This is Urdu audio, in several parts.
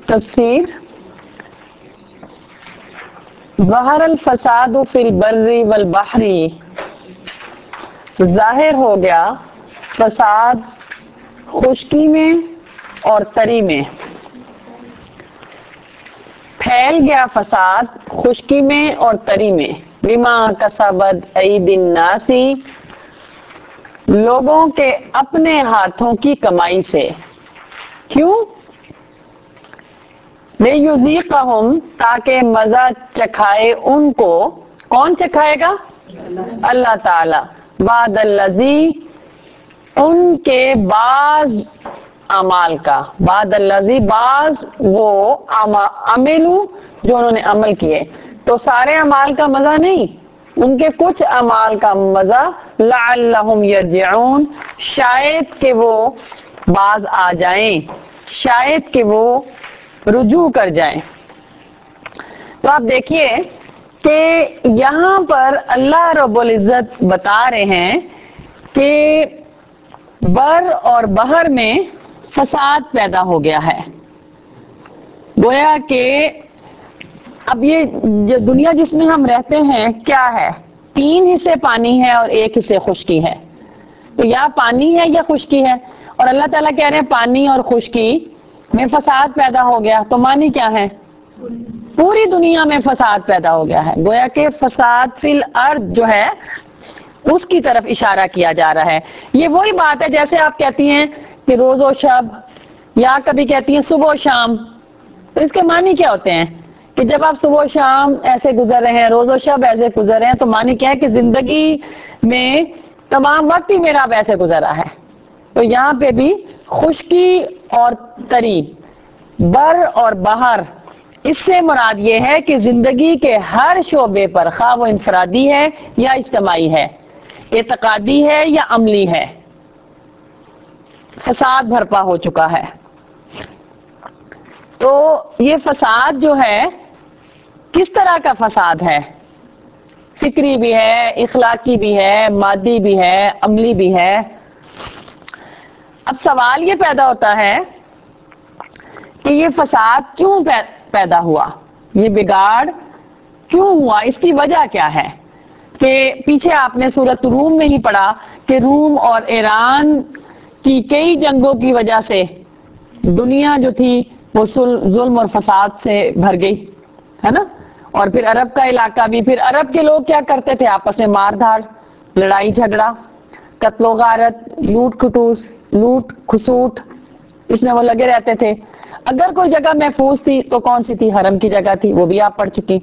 تفسیر ظہر الفساد فی البر والبحر، ظاہر ہو گیا فساد خشکی میں اور تری میں، پھیل گیا فساد خشکی میں اور تری میں، بما کسبت ایدی الناس، لوگوں کے اپنے ہاتھوں کی کمائی سے۔ کیوں؟ لیذیقہم، تاکہ مزہ چکھائے ان کو۔ کون چکھائے گا؟ اللہ تعالی۔ بعد الذی، ان کے بعض اعمال کا، بعد الذی، بعض وہ عملوا جو انہوں نے عمل کیے، تو سارے اعمال کا مزہ نہیں، ان کے کچھ اعمال کا مزہ، لعلہم یرجعون، شاید کہ وہ باز آ جائیں، شاید کہ وہ رجوع کر جائیں۔ تو آپ دیکھیے کہ یہاں پر اللہ رب العزت بتا رہے ہیں کہ بر اور بحر میں فساد پیدا ہو گیا ہے، گویا کہ اب یہ جو دنیا جس میں ہم رہتے ہیں کیا ہے؟ 3 حصے پانی ہے اور 1 حصے خشکی ہے، تو یا پانی ہے یا خشکی ہے، اور اللہ تعالیٰ کہہ رہے ہیں پانی اور خشکی میں فساد پیدا ہو گیا، تو معنی کیا ہے؟ پوری دنیا میں فساد پیدا ہو گیا ہے، گویا کہ فساد فی الارض جو ہے اس کی طرف اشارہ کیا جا رہا ہے۔ یہ وہی بات ہے جیسے آپ کہتی ہیں کہ روز و شب، یا کبھی کہتی ہیں صبح و شام، تو اس کے معنی کیا ہوتے ہیں کہ جب آپ صبح و شام ایسے گزر رہے ہیں، روز و شب ایسے گزر رہے ہیں، تو معنی کیا ہے کہ زندگی میں تمام وقت ہی میرا اب ایسے گزر رہا ہے۔ تو یہاں پہ بھی خشکی اور تری، بر اور بحر، اس سے مراد یہ ہے کہ زندگی کے ہر شعبے پر، خواہ وہ انفرادی ہے یا اجتماعی ہے، اعتقادی ہے یا عملی ہے، فساد بھرپا ہو چکا ہے۔ تو یہ فساد جو ہے کس طرح کا فساد ہے؟ فکری بھی ہے، اخلاقی بھی ہے، مادی بھی ہے، عملی بھی ہے۔ اب سوال یہ پیدا ہوتا ہے کہ یہ فساد کیوں پیدا ہوا، یہ بگاڑ کیوں ہوا، اس کی وجہ کیا ہے؟ کہ پیچھے آپ نے سورۃ روم میں ہی پڑھا کہ روم اور ایران کی کئی جنگوں کی وجہ سے دنیا جو تھی وہ ظلم اور فساد سے بھر گئی ہے نا، اور پھر عرب کا علاقہ بھی، پھر عرب کے لوگ کیا کرتے تھے؟ آپس میں مار دھاڑ، لڑائی جھگڑا، قتل و غارت، لوٹ کھسوٹ، اس میں وہ لگے رہتے تھے۔ اگر کوئی جگہ محفوظ تھی تو کون سی تھی؟ حرم کی جگہ تھی، وہ بھی آپ پڑھ چکی۔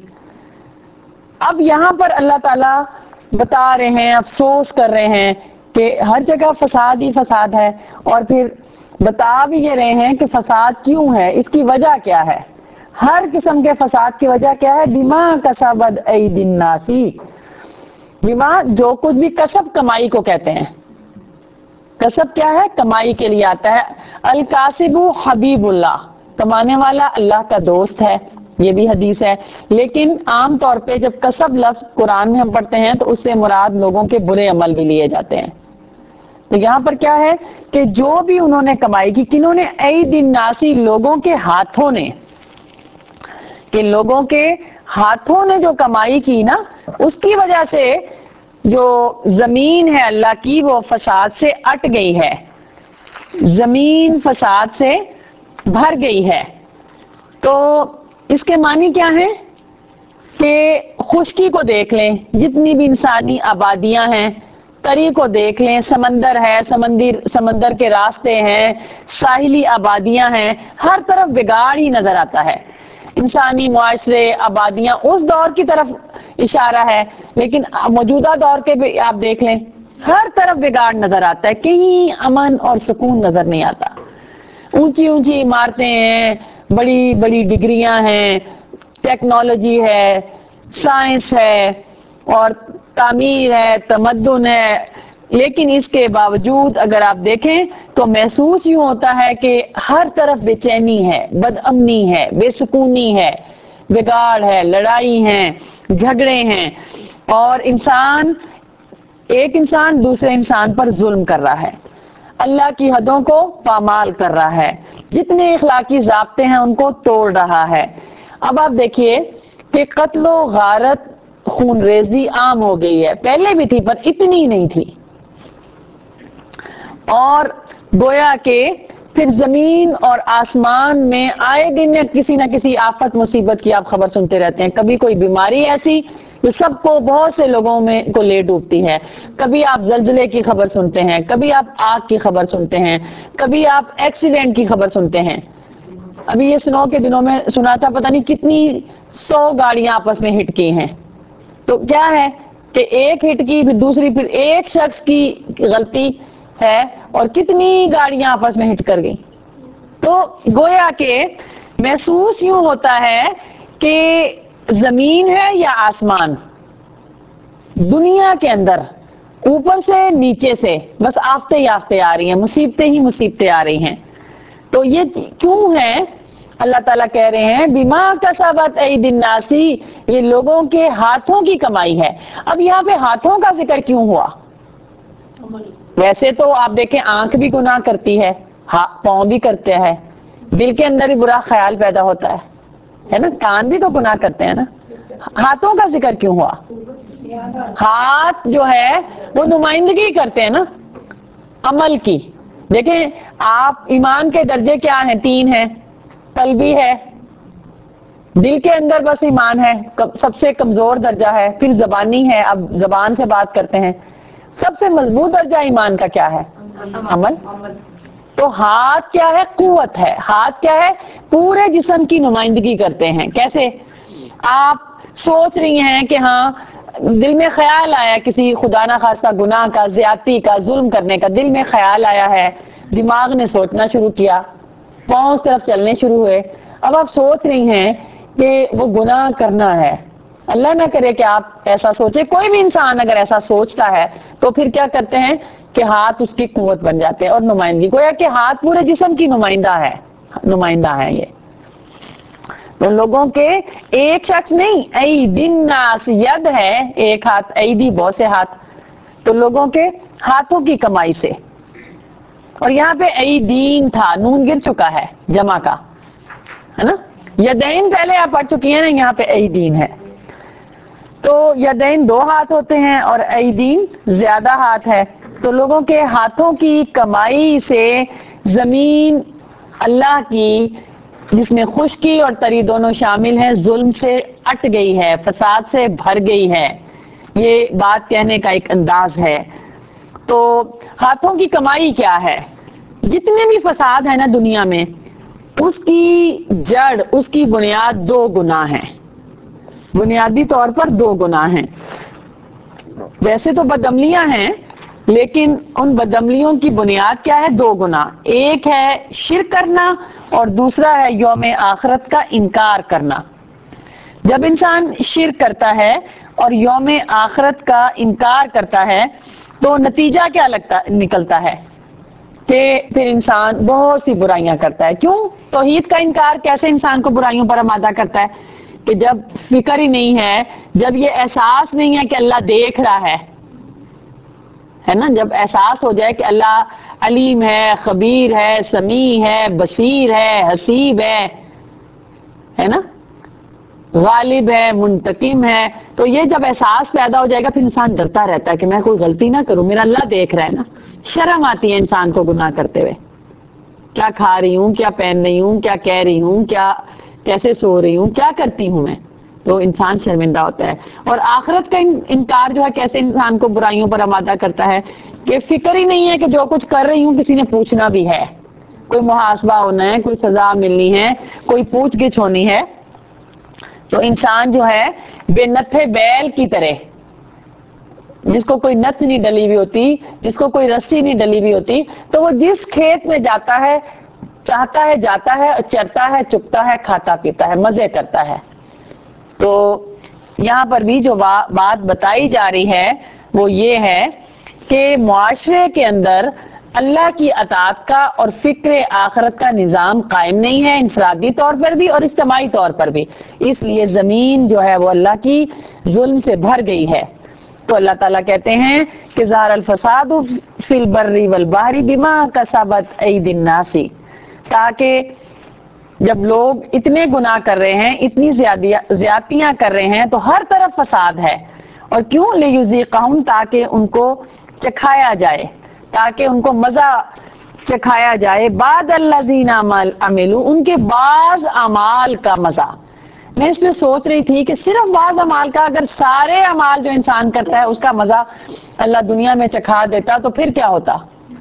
اب یہاں پر اللہ تعالیٰ بتا رہے ہیں، افسوس کر رہے ہیں کہ ہر جگہ فساد ہی فساد ہے، اور پھر بتا بھی یہ رہے ہیں کہ فساد کیوں ہے، اس کی وجہ کیا ہے۔ ہر قسم کے فساد کی وجہ کیا ہے؟ بما کسبت ایدی الناس، بما جو کچھ بھی کسب کمائی کو کہتے ہیں، کسب کیا ہے؟ کمائی کے لیے آتا ہے۔ الکاسب حبیب اللہ، کمانے والا اللہ کا دوست ہے، یہ بھی حدیث ہے، لیکن عام طور پہ جب کسب لفظ قرآن میں ہم پڑھتے ہیں تو اس سے مراد لوگوں کے برے عمل بھی لیے جاتے ہیں۔ تو یہاں پر کیا ہے کہ جو بھی انہوں نے کمائی کی، کنہوں نے؟ ایدی الناس، لوگوں کے ہاتھوں نے، کہ لوگوں کے ہاتھوں نے جو کمائی کی نا، اس کی وجہ سے جو زمین ہے اللہ کی وہ فساد سے اٹ گئی ہے، زمین فساد سے بھر گئی ہے۔ تو اس کے معنی کیا ہیں کہ خشکی کو دیکھ لیں، جتنی بھی انسانی آبادیاں ہیں، تری کو دیکھ لیں، سمندر ہے، سمندر کے راستے ہیں، ساحلی آبادیاں ہیں، ہر طرف بگاڑ ہی نظر آتا ہے۔ انسانی معاشرے، آبادیاں اس دور کی طرف اشارہ ہے، لیکن موجودہ دور کے بھی آپ دیکھ لیں، ہر طرف بگاڑ نظر آتا ہے، کہیں امن اور سکون نظر نہیں آتا۔ اونچی اونچی عمارتیں ہیں، بڑی بڑی ڈگریاں ہیں، ٹیکنالوجی ہے، سائنس ہے، اور تعمیر ہے، تمدن ہے، لیکن اس کے باوجود اگر آپ دیکھیں تو محسوس یوں ہوتا ہے کہ ہر طرف بے چینی ہے، بد امنی ہے، بے سکونی ہے، بگاڑ ہے، لڑائی ہے، جھگڑے ہیں، اور ایک انسان دوسرے انسان پر ظلم کر رہا ہے۔ اللہ کی حدوں کو پامال کر رہا ہے، جتنے اخلاقی ضابطے ہیں ان کو توڑ رہا ہے۔ اب آپ دیکھیے کہ قتل و غارت، خون ریزی عام ہو گئی ہے، پہلے بھی تھی پر اتنی نہیں تھی، اور گویا کہ پھر زمین اور آسمان میں آئے دن کسی نہ کسی آفت مصیبت کی آپ خبر سنتے رہتے ہیں، کبھی کوئی بیماری ایسی جو سب کو، بہت سے لوگوں میں کو لے ڈوبتی ہے، کبھی آپ زلزلے کی خبر سنتے ہیں، کبھی آپ آگ کی خبر سنتے ہیں، کبھی آپ ایکسیڈنٹ کی خبر سنتے ہیں۔ ابھی یہ سنو کے دنوں میں سنا تھا پتہ نہیں کتنی 100 گاڑیاں آپس میں ہٹ کی ہیں، تو کیا ہے کہ ایک ہٹ کی، پھر دوسری، پھر ایک شخص کی غلطی ہے اور کتنی گاڑیاں آپس میں ہٹ کر گئی۔ تو گویا کہ محسوس یوں ہوتا ہے کہ زمین ہے یا آسمان، دنیا کے اندر اوپر سے نیچے سے بس آفتے ہی آفتے آ رہی ہیں، مصیبتیں ہی مصیبتیں آ رہی ہیں۔ تو یہ کیوں ہے؟ اللہ تعالیٰ کہہ رہے ہیں بما کسبت ایدی الناس، یہ لوگوں کے ہاتھوں کی کمائی ہے۔ اب یہاں پہ ہاتھوں کا ذکر کیوں ہوا؟ ویسے تو آپ دیکھیں آنکھ بھی گناہ کرتی ہے، پاؤں بھی کرتے ہیں، دل کے اندر بھی برا خیال پیدا ہوتا ہے نا، کان بھی تو گناہ کرتے ہیں نا، ہاتھوں کا ذکر کیوں ہوا؟ ہاتھ جو ہے وہ نمائندگی کرتے ہیں نا عمل کی۔ دیکھیں آپ ایمان کے درجے کیا ہیں؟ 3 ہیں، قلبی ہے، دل کے اندر بس ایمان ہے، سب سے کمزور درجہ ہے، پھر زبانی ہے، اب زبان سے بات کرتے ہیں، سب سے مضبوط درجہ ایمان کا کیا ہے؟ عمل۔ تو ہاتھ کیا ہے؟ قوت ہے۔ ہاتھ کیا ہے؟ پورے جسم کی نمائندگی کرتے ہیں۔ کیسے؟ آپ سوچ رہی ہیں کہ ہاں دل میں خیال آیا کسی خدا نہ خواستہ گناہ کا، زیادتی کا، ظلم کرنے کا، دل میں خیال آیا ہے، دماغ نے سوچنا شروع کیا، پاؤں اس طرف چلنے شروع ہوئے، اب آپ سوچ رہی ہیں کہ وہ گناہ کرنا ہے۔ اللہ نہ کرے کہ آپ ایسا سوچے، کوئی بھی انسان اگر ایسا سوچتا ہے تو پھر کیا کرتے ہیں کہ ہاتھ اس کی قوت بن جاتے ہیں اور نمائندگی، گویا کہ ہاتھ پورے جسم کی نمائندہ ہے یہ تو لوگوں کے ایک شخص نہیں، ایدی الناس، ید ہے ایک ہاتھ، ایدی بہت سے ہاتھ، تو لوگوں کے ہاتھوں کی کمائی سے۔ اور یہاں پہ ایدین تھا، نون گر چکا ہے جمع کا، ہے نا، یدین پہلے آپ پڑھ چکی ہیں نا، یہاں پہ ایدین ہے۔ تو یدین 2 ہاتھ ہوتے ہیں اور ایدین زیادہ ہاتھ ہے، تو لوگوں کے ہاتھوں کی کمائی سے زمین اللہ کی، جس میں خشکی اور تری دونوں شامل ہیں، ظلم سے اٹ گئی ہے، فساد سے بھر گئی ہے۔ یہ بات کہنے کا ایک انداز ہے۔ تو ہاتھوں کی کمائی کیا ہے؟ جتنے بھی فساد ہے نا دنیا میں، اس کی جڑ، اس کی بنیاد 2 گناہ ہیں، بنیادی طور پر 2 گناہ ہیں۔ ویسے تو بدعملیاں ہیں لیکن ان بدعملیوں کی بنیاد کیا ہے؟ 2 گناہ، ایک ہے شرک کرنا اور دوسرا ہے یوم آخرت کا انکار کرنا۔ جب انسان شرک کرتا ہے اور یوم آخرت کا انکار کرتا ہے تو نتیجہ کیا نکلتا ہے کہ پھر انسان بہت سی برائیاں کرتا ہے۔ کیوں؟ توحید کا انکار کیسے انسان کو برائیوں پر آمادہ کرتا ہے کہ جب فکر ہی نہیں ہے، جب یہ احساس نہیں ہے کہ اللہ دیکھ رہا ہے نا، جب احساس ہو جائے کہ اللہ علیم ہے، خبیر ہے، سمیع ہے، بصیر ہے، حسیب ہے نا، غالب ہے، منتقم ہے، تو یہ جب احساس پیدا ہو جائے گا پھر انسان ڈرتا رہتا ہے کہ میں کوئی غلطی نہ کروں، میرا اللہ دیکھ رہا ہے نا۔ شرم آتی ہے انسان کو گناہ کرتے ہوئے، کیا کھا رہی ہوں، کیا پہن رہی ہوں، کیا کہہ رہی ہوں، کیا کیسے سو رہی ہوں، کیا کرتی ہوں میں، تو انسان شرمندہ ہوتا ہے۔ اور آخرت کا انکار جو ہے کیسے انسان کو برائیوں پر آمادہ کرتا ہے کہ فکر ہی نہیں ہے کہ جو کچھ کر رہی ہوں کسی نے پوچھنا بھی ہے، کوئی محاسبہ ہونا ہے، کوئی سزا ملنی ہے، کوئی پوچھ گچھ ہونی ہے۔ تو انسان جو ہے بے نتھے بیل کی طرح، جس کو کوئی نت نہیں ڈلی ہوئی ہوتی، جس کو کوئی رسی نہیں ڈلی ہوئی ہوتی، تو وہ جس کھیت میں جاتا ہے، چاہتا ہے جاتا ہے، چرتا ہے، چکتا ہے، کھاتا پیتا ہے، مزے کرتا ہے۔ تو یہاں پر بھی جو بات بتائی جا رہی ہے وہ یہ ہے کہ معاشرے کے اندر اللہ کی اطاعت کا اور فکر آخرت کا نظام قائم نہیں ہے، انفرادی طور پر بھی اور اجتماعی طور پر بھی، اس لیے زمین جو ہے وہ اللہ کی ظلم سے بھر گئی ہے۔ تو اللہ تعالیٰ کہتے ہیں کہ ظہر الفساد فی البر والبحر بما کسبت ایدی الناس، تاکہ جب لوگ اتنے گناہ کر رہے ہیں، اتنی زیادتیاں کر رہے ہیں تو ہر طرف فساد ہے. اور کیوں؟ لیذیقہم، تاکہ ان کو چکھایا جائے، تاکہ ان کو مزہ چکھایا جائے، بعد الذین عملوا، ان کے بعض اعمال کا مزہ. میں اس میں سوچ رہی تھی کہ صرف بعض اعمال کا، اگر سارے اعمال جو انسان کرتا ہے اس کا مزہ اللہ دنیا میں چکھا دیتا تو پھر کیا ہوتا؟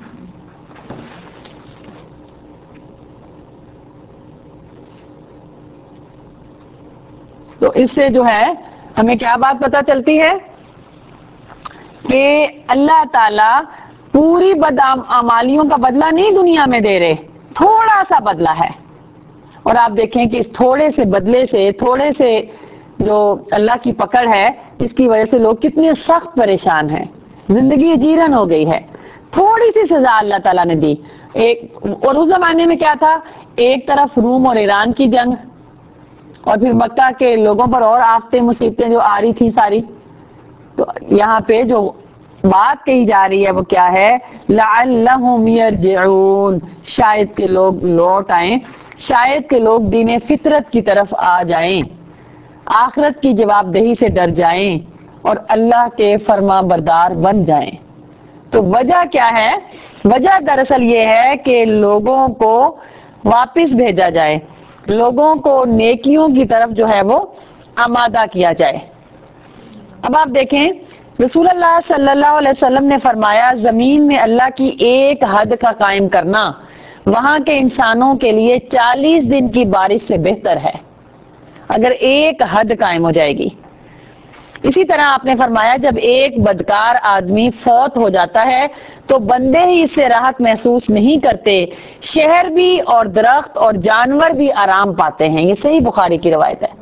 تو اس سے جو ہے ہمیں کیا بات پتہ چلتی ہے کہ اللہ تعالی پوری بدعمالیوں کا بدلہ نہیں دنیا میں دے رہے، تھوڑا سا بدلہ ہے. اور آپ دیکھیں کہ اس تھوڑے سے بدلے سے، تھوڑے سے جو اللہ کی پکڑ ہے، اس کی وجہ سے لوگ کتنے سخت پریشان ہیں، زندگی جیرن ہو گئی ہے. تھوڑی سی سزا اللہ تعالیٰ نے دی. اور اس زمانے میں کیا تھا؟ ایک طرف روم اور ایران کی جنگ، اور پھر مکہ کے لوگوں پر اور آفتیں مصیبتیں جو آ رہی تھی ساری. تو یہاں پہ جو بات کہی جا رہی ہے وہ کیا ہے؟ لعلہم یرجعون، شاید کہ لوگ لوٹ آئیں، شاید کہ لوگ دین فطرت کی طرف آ جائیں، آخرت کی جواب دہی سے ڈر جائیں اور اللہ کے فرما بردار بن جائیں. تو وجہ کیا ہے؟ وجہ دراصل یہ ہے کہ لوگوں کو واپس بھیجا جائے، لوگوں کو نیکیوں کی طرف جو ہے وہ آمادہ کیا جائے. اب آپ دیکھیں رسول اللہ صلی اللہ علیہ وسلم نے فرمایا زمین میں اللہ کی ایک حد کا قائم کرنا وہاں کے انسانوں کے لیے 40 دن کی بارش سے بہتر ہے، اگر ایک حد قائم ہو جائے گی. اسی طرح آپ نے فرمایا جب ایک بدکار آدمی فوت ہو جاتا ہے تو بندے ہی اس سے راحت محسوس نہیں کرتے، شہر بھی اور درخت اور جانور بھی آرام پاتے ہیں. یہ صحیح بخاری کی روایت ہے.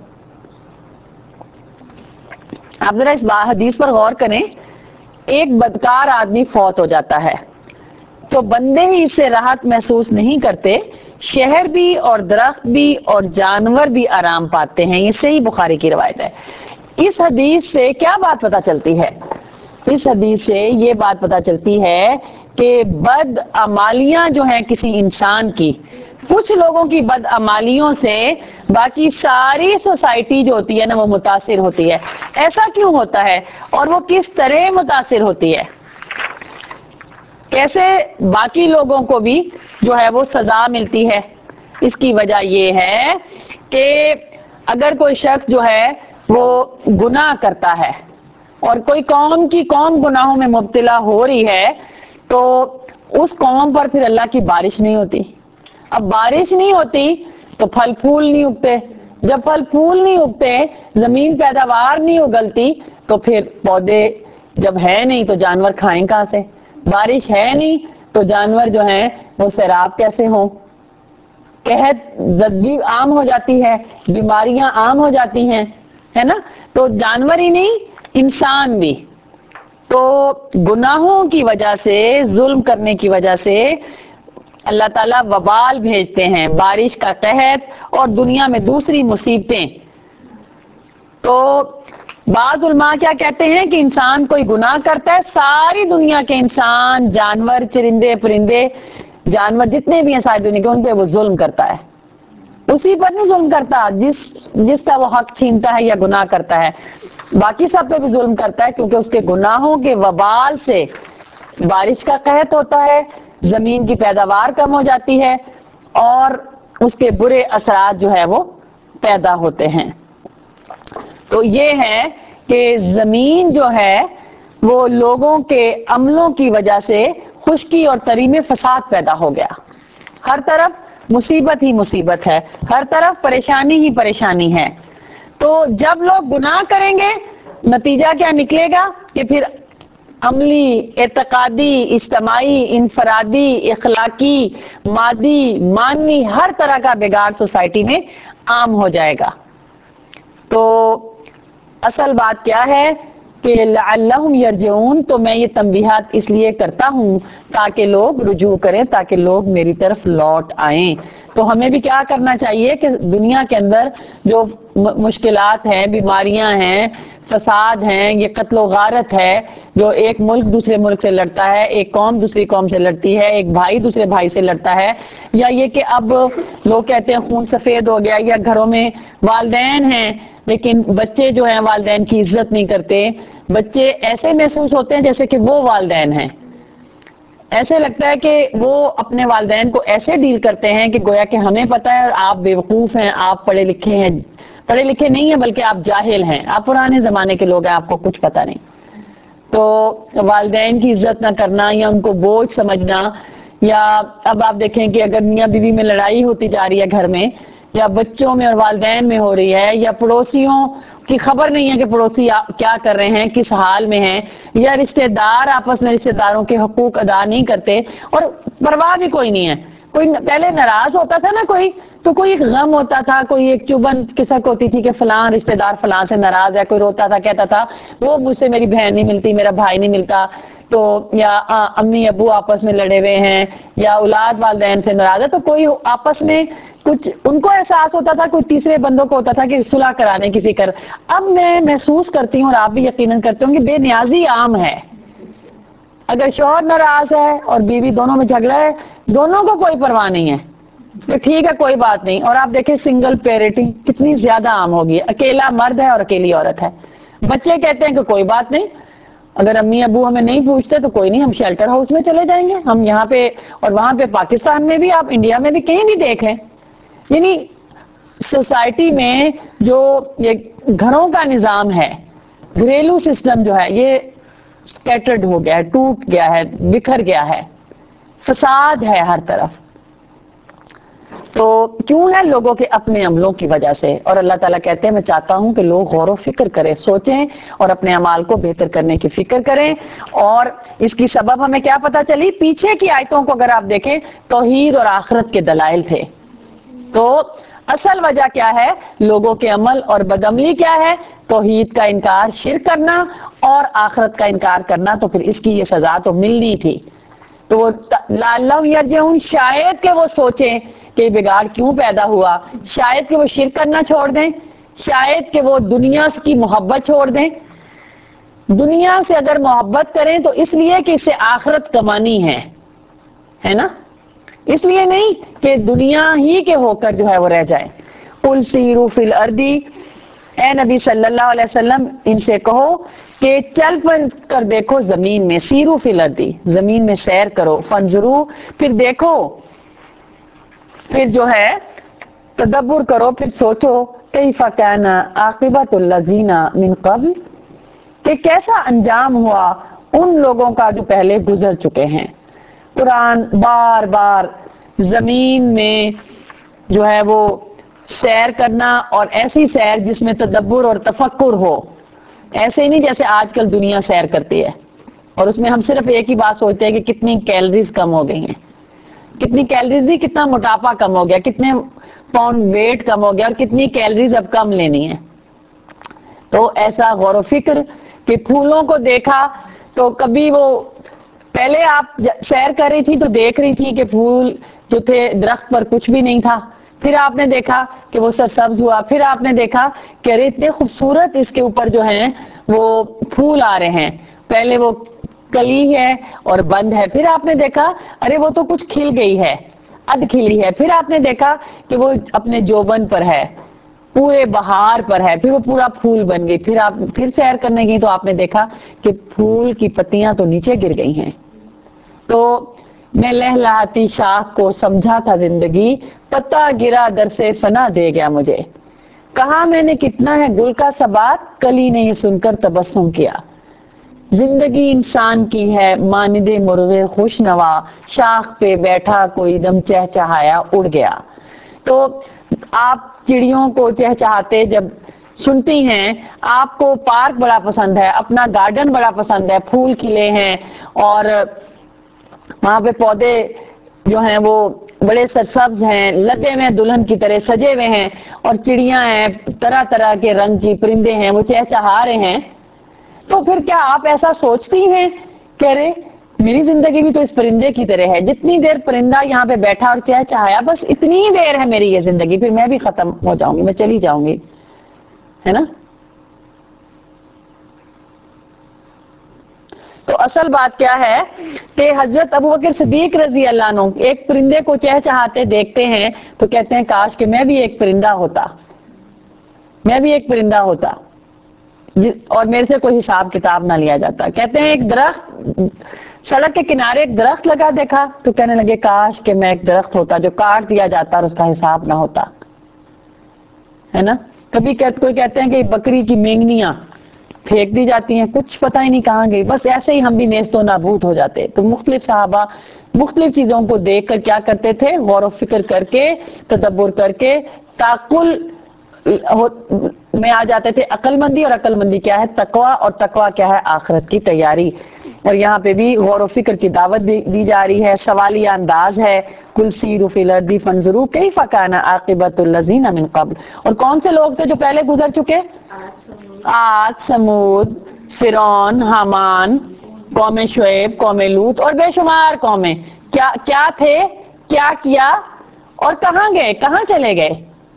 آپ ذرا اس حدیث پر غور کریں، ایک بدکار آدمی فوت ہو جاتا ہے تو بندے ہی اس سے راحت محسوس نہیں کرتے، شہر بھی اور درخت بھی اور جانور بھی آرام پاتے ہیں. یہ صحیح بخاری کی روایت ہے. اس حدیث سے کیا بات پتہ چلتی ہے؟ اس حدیث سے یہ بات پتہ چلتی ہے کہ بدعمالیاں جو ہیں کسی انسان کی، کچھ لوگوں کی بدعمالیوں سے باقی ساری سوسائٹی جو ہوتی ہے نا وہ متاثر ہوتی ہے. ایسا کیوں ہوتا ہے اور وہ کس طرح متاثر ہوتی ہے؟ کیسے باقی لوگوں کو بھی جو ہے وہ سزا ملتی ہے؟ اس کی وجہ یہ ہے کہ اگر کوئی شخص جو ہے وہ گناہ کرتا ہے اور کوئی قوم گناہوں میں مبتلا ہو رہی ہے تو اس قوم پر پھر اللہ کی بارش نہیں ہوتی. اب بارش نہیں ہوتی تو پھل پھول نہیں اگتے، جب پھل پھول نہیں اگتے، زمین پیداوار نہیں اگلتی تو پھر پودے جب ہے نہیں تو جانور کھائیں کہاں سے؟ بارش ہے نہیں تو جانور جو ہیں وہ سیراب کیسے ہوں؟ قحط زدگی عام ہو جاتی ہے، بیماریاں عام ہو جاتی ہیں، ہے نا؟ تو جانور ہی نہیں، انسان بھی. تو گناہوں کی وجہ سے، ظلم کرنے کی وجہ سے اللہ تعالیٰ وبال بھیجتے ہیں، بارش کا قحط اور دنیا میں دوسری مصیبتیں. تو بعض علماء کیا کہتے ہیں کہ انسان کوئی گناہ کرتا ہے، ساری دنیا کے انسان، جانور، چرندے پرندے، جانور جتنے بھی ہیں ساری دنیا کے، ان پہ وہ ظلم کرتا ہے. اسی پر نہیں ظلم کرتا جس کا وہ حق چھینتا ہے یا گناہ کرتا ہے، باقی سب پہ بھی ظلم کرتا ہے کیونکہ اس کے گناہوں کے وبال سے بارش کا قحط ہوتا ہے، زمین کی پیداوار کم ہو جاتی ہے اور اس کے برے اثرات جو ہے وہ پیدا ہوتے ہیں. تو یہ ہے کہ زمین جو ہے وہ لوگوں کے عملوں کی وجہ سے خشکی اور تری میں فساد پیدا ہو گیا. ہر طرف مصیبت ہی مصیبت ہے، ہر طرف پریشانی ہی پریشانی ہے. تو جب لوگ گناہ کریں گے نتیجہ کیا نکلے گا کہ پھر عملی، اعتقادی، اجتماعی، انفرادی، اخلاقی، مادی، معنوی ہر طرح کا بگاڑ سوسائٹی میں عام ہو جائے گا. تو اصل بات کیا ہے کہ لعلہم یرجعون. تو میں یہ تنبیہات اس لیے کرتا ہوں تاکہ لوگ رجوع کریں، تاکہ لوگ میری طرف لوٹ آئیں. تو ہمیں بھی کیا کرنا چاہیے کہ دنیا کے اندر جو مشکلات ہیں، بیماریاں ہیں، فساد ہیں، یہ قتل و غارت ہے، جو ایک ملک دوسرے ملک سے لڑتا ہے، ایک قوم دوسری قوم سے لڑتی ہے، ایک بھائی دوسرے بھائی سے لڑتا ہے، یا یہ کہ اب لوگ کہتے ہیں خون سفید ہو گیا، یا گھروں میں والدین ہیں لیکن بچے جو ہیں والدین کی عزت نہیں کرتے، بچے ایسے محسوس ہوتے ہیں جیسے کہ وہ والدین ہیں، ایسے لگتا ہے کہ وہ اپنے والدین کو ایسے ڈیل کرتے ہیں کہ گویا کہ ہمیں پتہ ہے اور آپ بیوقوف ہیں، آپ پڑھے لکھے ہیں، پڑھے لکھے نہیں ہیں بلکہ آپ جاہل ہیں، آپ پرانے زمانے کے لوگ ہیں، آپ کو کچھ پتہ نہیں۔ تو والدین کی عزت نہ کرنا یا ان کو بوجھ سمجھنا، یا اب آپ دیکھیں کہ اگر میاں بیوی میں لڑائی ہوتی جا رہی ہے گھر میں، یا بچوں میں اور والدین میں ہو رہی ہے، یا پڑوسیوں کی خبر نہیں ہے کہ پڑوسی کیا کر رہے ہیں، کس حال میں ہیں، یا رشتہ دار آپس میں رشتہ داروں کے حقوق ادا نہیں کرتے اور پرواہ بھی کوئی نہیں ہے، کوئی پہلے ناراض ہوتا تھا نا کوئی تو کوئی غم ہوتا تھا، کوئی ایک چبھن قسق ہوتی تھی کہ فلاں رشتہ دار فلاں سے ناراض ہے، کوئی روتا تھا کہتا تھا وہ مجھ سے میری بہن نہیں ملتی، میرا بھائی نہیں ملتا، تو یا امی ابو آپس میں لڑے ہوئے ہیں، یا اولاد والدین سے ناراض ہے، تو کوئی آپس میں کچھ ان کو احساس ہوتا تھا، کوئی تیسرے بندوں کو ہوتا تھا کہ صلح کرانے کی فکر۔ اب میں محسوس کرتی ہوں اور آپ بھی یقیناً کرتے ہوں کہ بے نیازی عام ہے، اگر شوہر ناراض ہے اور بیوی دونوں میں جھگڑا ہے، دونوں کو کوئی پرواہ نہیں ہے تو ٹھیک ہے کوئی بات نہیں۔ اور آپ دیکھیں سنگل پیرنٹنگ کتنی زیادہ عام ہوگی، اکیلا مرد ہے اور اکیلی عورت ہے، بچے کہتے ہیں کہ کوئی بات نہیں، اگر امی ابو ہمیں نہیں پوچھتے تو کوئی نہیں، ہم شیلٹر ہاؤس میں چلے جائیں گے، ہم یہاں پہ اور وہاں پہ پاکستان میں بھی، آپ انڈیا میں بھی کہیں بھی دیکھ لیں، یعنی سوسائٹی میں جو یہ گھروں کا نظام ہے، گھریلو سسٹم جو ہے یہ سکیٹرڈ ہو گیا ہے، ٹوٹ گیا ہے، بکھر گیا ہے، فساد ہے ہر طرف۔ تو کیوں ہے؟ لوگوں کے اپنے عملوں کی وجہ سے، اور اللہ تعالیٰ کہتے ہیں میں چاہتا ہوں کہ لوگ غور و فکر کریں، سوچیں اور اپنے اعمال کو بہتر کرنے کی فکر کریں۔ اور اس کی سبب ہمیں کیا پتہ چلی؟ پیچھے کی آیتوں کو اگر آپ دیکھیں توحید اور آخرت کے دلائل تھے، تو اصل وجہ کیا ہے؟ لوگوں کے عمل اور بدعملی کیا ہے؟ توحید کا انکار، شرک کرنا اور آخرت کا انکار کرنا، تو پھر اس کی یہ سزا تو ملنی تھی۔ تو وہ لعلہم یرجعون، شاید کہ وہ سوچیں کہ بگاڑ کیوں پیدا ہوا، شاید کہ وہ شرک کرنا چھوڑ دیں، شاید کہ وہ دنیا کی محبت چھوڑ دیں۔ دنیا سے اگر محبت کریں تو اس لیے کہ اس سے آخرت کمانی ہے نا، اس لیے نہیں کہ دنیا ہی کے ہو کر جو ہے وہ رہ جائے۔ قل سیروا فی الارض، اے نبی صلی اللہ علیہ وسلم ان سے کہو کہ چل کر دیکھو زمین میں، سیروا فی الارض، زمین میں سیر کرو، فانظروا، پھر دیکھو، پھر جو ہے تدبر کرو، پھر سوچو، کیف کان عاقبۃ الذین من قبل، کہ کیسا انجام ہوا ان لوگوں کا جو پہلے گزر چکے ہیں۔ قرآن بار بار زمین میں جو ہے وہ سیر کرنا، اور ایسی سیر جس میں تدبر اور تفکر ہو، ایسے ہی نہیں جیسے آج کل دنیا سیر کرتی ہے اور اس میں ہم صرف ایک ہی بات سوچتے ہیں کہ کتنی کیلریز کم ہو گئی ہیں، کتنی کیلریز نہیں، کتنا موٹاپا کم ہو گیا، کتنے پاؤنڈ ویٹ کم ہو گیا، اور کتنی کیلریز اب کم لینی ہے۔ تو ایسا غور و فکر کہ پھولوں کو دیکھا تو کبھی وہ پہلے آپ سیر کر رہی تھی تو دیکھ رہی تھی کہ پھول جو تھے درخت پر کچھ بھی نہیں تھا، پھر آپ نے دیکھا کہ وہ سرسبز ہوا، پھر آپ نے دیکھا کہ ارے اتنے خوبصورت اس کے اوپر جو ہیں وہ پھول آ رہے ہیں، پہلے وہ کلی ہے اور بند ہے، پھر آپ نے دیکھا ارے وہ تو کچھ کھل گئی ہے، اد کھلی ہے، پھر آپ نے دیکھا کہ وہ اپنے جوبن پر ہے، پورے بہار پر ہے، پھر وہ پورا پھول بن گئی، پھر آپ پھر سیر کرنے گئی تو آپ نے دیکھا کہ پھول کی پتیاں تو نیچے گر گئی ہیں۔ تو میں لہلہاتی شاخ کو سمجھا تھا زندگی، پتا گرا در سے فنا دے گیا مجھے، کہا میں نے کتنا ہے گل کا ثبات، کلی نے یہ سن کر تبسم کیا۔ زندگی انسان کی ہے مانند مرغ خوش نوا، شاخ پہ بیٹھا کوئی دم چہچہایا اڑ گیا۔ تو آپ چڑیوں کو چہچہاتے جب سنتی ہیں، آپ کو پارک بڑا پسند ہے، اپنا گارڈن بڑا پسند ہے، پھول کھلے ہیں اور وہاں پہ پودے جو ہیں وہ بڑے سرسبز ہیں، لگے ہوئے دلہن کی طرح سجے ہوئے ہیں، اور چڑیاں ہیں طرح طرح کے رنگ کی، پرندے ہیں وہ چہچہا رہے ہیں، تو پھر کیا آپ ایسا سوچتی ہیں کہ ارے میری زندگی بھی تو اس پرندے کی طرح ہے، جتنی دیر پرندہ یہاں پہ بیٹھا اور چہچہایا بس اتنی ہی دیر ہے میری یہ زندگی، پھر میں بھی ختم ہو جاؤں گی، میں چلی جاؤں گی، ہے نا؟ تو اصل بات کیا ہے کہ حضرت ابوبکر صدیق رضی اللہ عنہ ایک پرندے کو چہچہاتے دیکھتے ہیں تو کہتے ہیں کاش کہ میں بھی ایک پرندہ ہوتا، میں بھی ایک پرندہ ہوتا اور میرے سے کوئی حساب کتاب نہ لیا جاتا. کہتے ہیں ایک درخت، سڑک کے کنارے ایک درخت لگا دیکھا تو کہنے لگے کاش کہ میں ایک درخت ہوتا جو کاٹ دیا جاتا اور اس کا حساب نہ ہوتا، ہے نا. کبھی کوئی کہتے ہیں کہ بکری کی مینگنیاں پھینک دی جاتی ہیں، کچھ پتہ ہی نہیں کہاں گئی، بس ایسے ہی ہم بھی نیست و نابود ہو جاتے. تو مختلف صحابہ مختلف چیزوں کو دیکھ کر کیا کرتے تھے، غور و فکر کر کے، تدبر کر کے تعقل میں آ جاتے تھے. عقل مندی، اور عقل مندی کیا ہے؟ تقوی، اور تقوی کیا ہے؟ آخرت کی تیاری. اور یہاں پہ بھی غور و فکر کی دعوت دی جا رہی ہے، سوالیہ انداز ہے. قل سیروا فی الارض فانظروا کیف کان عاقبۃ الذین من قبل. اور کون سے لوگ تھے جو پہلے گزر چکے؟ عاد، سمود، فرعون، حامان، قوم شعیب، قوم لوط اور بے شمار قومیں. کیا تھے، کیا کیا، اور کہاں گئے، کہاں چلے گئے؟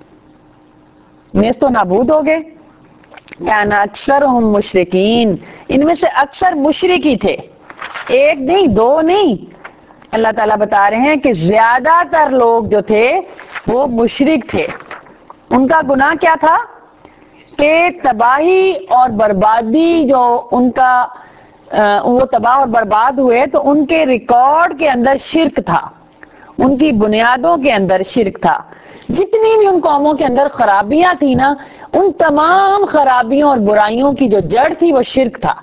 نیست و نابود ہو گئے. کان اکثرهم مشرکین، ان میں سے اکثر مشرک ہی تھے، ایک نہیں، دو نہیں. اللہ تعالیٰ بتا رہے ہیں کہ زیادہ تر لوگ جو تھے وہ مشرک تھے. ان کا گناہ کیا تھا کہ تباہی اور بربادی جو ان کا وہ تباہ اور برباد ہوئے تو ان کے ریکارڈ کے اندر شرک تھا، ان کی بنیادوں کے اندر شرک تھا. جتنی بھی ان قوموں کے اندر خرابیاں تھی نا، ان تمام خرابیوں اور برائیوں کی جو جڑ تھی وہ شرک تھا،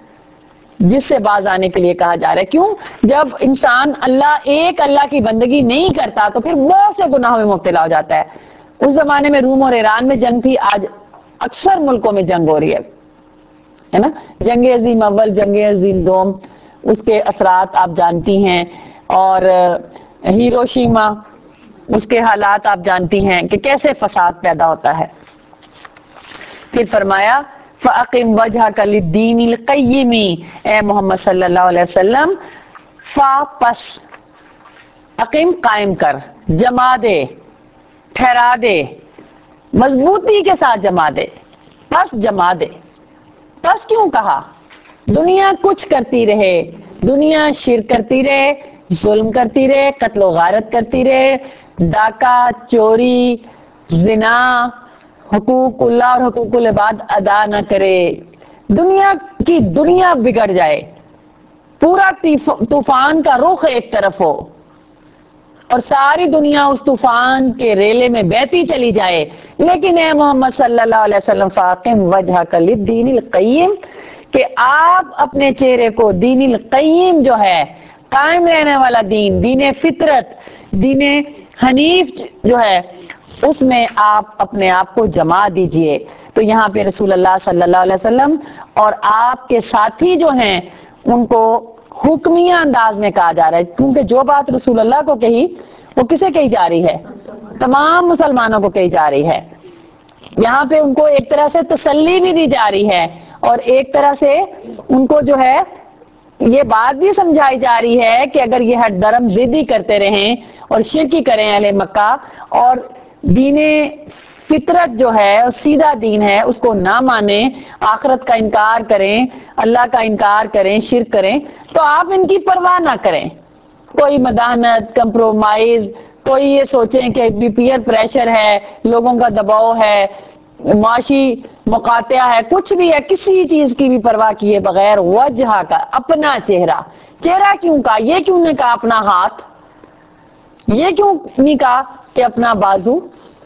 جس سے باز آنے کے لیے کہا جا رہا ہے. کیوں؟ جب انسان ایک اللہ کی بندگی نہیں کرتا تو پھر بہت سے گناہوں میں مبتلا ہو جاتا ہے. اس زمانے میں روم اور ایران میں جنگ تھی، آج اکثر ملکوں میں جنگ ہو رہی ہے نا. جنگ عظیم اول، جنگ عظیم دوم، اس کے اثرات آپ جانتی ہیں. اور ہیروشیما، اس کے حالات آپ جانتی ہیں کہ کیسے فساد پیدا ہوتا ہے. پھر فرمایا فَأَقِمْ وَجْهَكَ لِلدِّينِ الْقَيِّمِ، اے محمد صلی اللہ علیہ وسلم، پس اقیم قائم کر، جما دے، ٹھہرا دے، مضبوطی کے ساتھ جما دے. پس جما دے. پس کیوں کہا؟ دنیا کچھ کرتی رہے، دنیا شرک کرتی رہے، ظلم کرتی رہے، قتل و غارت کرتی رہے، ڈاکہ، چوری، زنا، حقوق اللہ اور حقوق العباد ادا نہ کرے، دنیا کی دنیا بگڑ جائے، پورا طوفان کا رخ ایک طرف ہو اور ساری دنیا اس طوفان کے ریلے میں بہتی چلی جائے. لیکن اے محمد صلی اللہ علیہ وسلم فاقم وجہک للدین القیم، کہ آپ اپنے چہرے کو دین القیم جو ہے قائم رہنے والا دین، دین فطرت، دین حنیف جو ہے، اس میں آپ اپنے آپ کو جما دیجئے. تو یہاں پہ رسول اللہ صلی اللہ علیہ وسلم اور آپ کے ساتھی جو ہیں ان کو حکمیہ انداز میں کہا جا رہا ہے، کیونکہ جو بات رسول اللہ کو کہی وہ کسے کہی جا رہی ہے؟ تمام مسلمانوں کو کہی جا رہی ہے. یہاں پہ ان کو ایک طرح سے تسلی بھی دی جا رہی ہے اور ایک طرح سے ان کو جو ہے یہ بات بھی سمجھائی جا رہی ہے کہ اگر یہ ہر درم ضدی کرتے رہیں اور شرکی کریں اہل مکہ اور دین فطرت جو ہے سیدھا دین ہے اس کو نہ مانیں، آخرت کا انکار کریں، اللہ کا انکار کریں، شرک کریں، تو آپ ان کی پرواہ نہ کریں. کوئی مداحنت، کمپرومائز، کوئی یہ سوچیں کہ پیئر پریشر ہے، لوگوں کا دباؤ ہے، معاشی مقاطعہ ہے، کچھ بھی ہے، کسی چیز کی بھی پرواہ کیے بغیر وجہ کا اپنا چہرہ. چہرہ کیوں کہا؟ یہ کیوں نے کہا اپنا ہاتھ؟ یہ کیوں نہیں کہا کہ اپنا بازو؟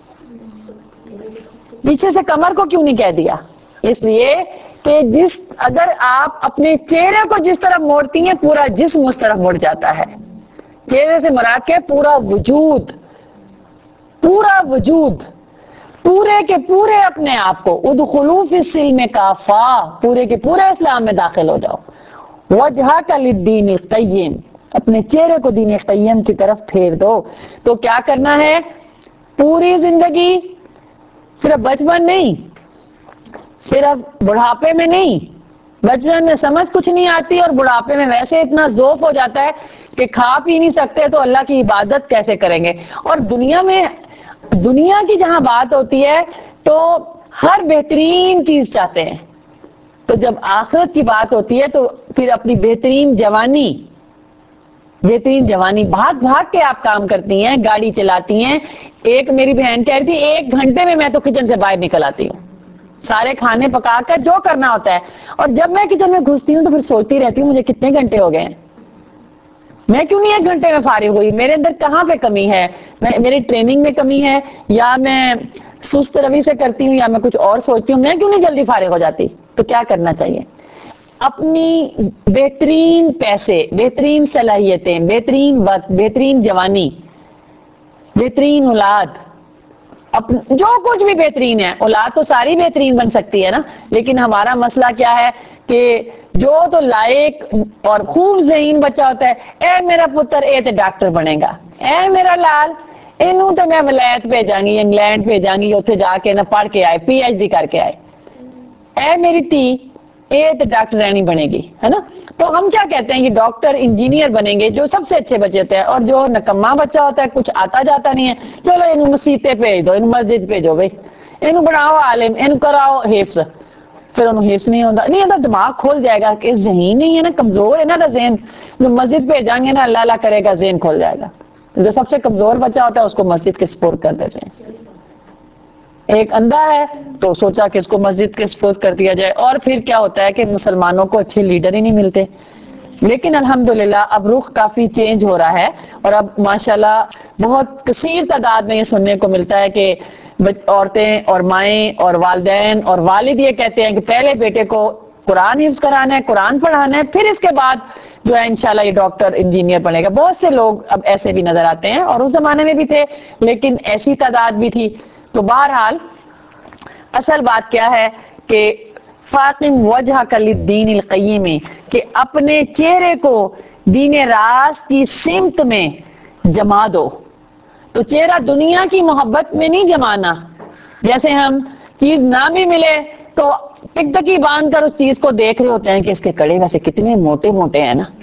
پیچھے سے کمر کو کیوں نہیں کہہ دیا؟ اس لیے کہ اگر آپ اپنے چہرے کو جس طرف موڑتی ہیں پورا جسم اس طرف مڑ جاتا ہے. چہرے سے مراد کے پورا وجود، پورا وجود، پورے کے پورے اپنے آپ کو ادخلوا فی السلم کافہ، پورے کے پورے اسلام میں داخل ہو جاؤ. وجہک للدین القیم، اپنے چہرے کو دین قیم کی طرف پھیر دو. تو کیا کرنا ہے؟ پوری زندگی، صرف بچپن نہیں، صرف بڑھاپے میں نہیں. بچپن میں سمجھ کچھ نہیں آتی اور بڑھاپے میں ویسے اتنا ذوق ہو جاتا ہے کہ کھا پی نہیں سکتے تو اللہ کی عبادت کیسے کریں گے. اور دنیا کی جہاں بات ہوتی ہے تو ہر بہترین چیز چاہتے ہیں، تو جب آخرت کی بات ہوتی ہے تو پھر اپنی بہترین جوانی بھاگ بھاگ کے آپ کام کرتی ہیں، گاڑی چلاتی ہیں. ایک میری بہن کہہ رہی تھی 1 گھنٹے میں تو کچن سے باہر نکل آتی ہوں، سارے کھانے پکا کر جو کرنا ہوتا ہے. اور جب میں کچن میں گھستی ہوں تو پھر سوچتی رہتی ہوں مجھے کتنے گھنٹے ہو گئے ہیں، میں کیوں نہیں 1 گھنٹے میں فارغ ہوئی، میرے اندر کہاں پہ کمی ہے، میری ٹریننگ میں کمی ہے، یا میں سست روی سے کرتی ہوں، یا میں کچھ اور سوچتی ہوں، میں کیوں نہیں جلدی فارغ ہو جاتی. تو کیا کرنا چاہیے؟ اپنی بہترین پیسے، بہترین صلاحیتیں، بہترین وقت، بہترین جوانی، بہترین اولاد، جو کچھ بھی بہترین ہے، اولاد تو ساری بہترین بن سکتی ہے نا، لیکن ہمارا مسئلہ کیا ہے کہ جو تو لائق اور خوب ذہین بچہ ہوتا ہے، اے میرا پتر اے تے ڈاکٹر بنے گا، اے میرا لال اینوں تو میں ولایت بھیجاں گی، انگلینڈ بھیجاں گی، اتنے جا کے نہ پڑھ کے آئے، پی ایچ ڈی کر کے آئے، اے میری تھی اے تو ڈاکٹرانی بنے گی، ہے نا. تو ہم کیا کہتے ہیں کہ ڈاکٹر انجینئر بنیں گے، جو سب سے اچھے بچے ہوتے ہیں، اور جو نکما بچہ ہوتا ہے کچھ آتا جاتا نہیں ہے، چلو انہوں مسیطے بھیج دو، انہوں مسجد بھیجو، بھائی انہوں بناؤ عالم، انہوں کراؤ حفظ. پھر انہوں حفظ نہیں ہوتا دماغ کھول جائے گا کہ ذہین نہیں ہے نا، کمزور ہے نا دا ذہن، جو مسجد بھیجیں گے نا اللہ اللہ کرے گا ذہن کھول جائے گا. جو سب سے کمزور بچہ ہوتا ہے اس کو مسجد کے سپورٹ کر دیتے ہیں. ایک اندھا ہے تو سوچا کہ اس کو مسجد کے سپورٹ کر دیا جائے، اور پھر کیا ہوتا ہے کہ مسلمانوں کو اچھے لیڈر ہی نہیں ملتے. لیکن الحمدللہ اب رخ کافی چینج ہو رہا ہے، اور اب ماشاءاللہ بہت کثیر تعداد میں یہ سننے کو ملتا ہے کہ عورتیں اور مائیں اور والدین اور والد یہ کہتے ہیں کہ پہلے بیٹے کو قرآن حفظ کرانا ہے، قرآن پڑھانا ہے، پھر اس کے بعد جو ہے انشاءاللہ یہ ڈاکٹر انجینئر بنے گا. بہت سے لوگ اب ایسے بھی نظر آتے ہیں، اور اس زمانے میں بھی تھے لیکن ایسی تعداد بھی تھی. تو بہرحال اصل بات کیا ہے کہ فاقم وجہک للدین القیم، کہ اپنے چہرے کو دین راست کی سمت میں جما دو. تو چہرہ دنیا کی محبت میں نہیں جمانا، جیسے ہم چیز نہ بھی ملے تو ٹک ٹکی باندھ کر اس چیز کو دیکھ رہے ہوتے ہیں کہ اس کے کڑے ویسے کتنے موٹے موٹے ہیں نا،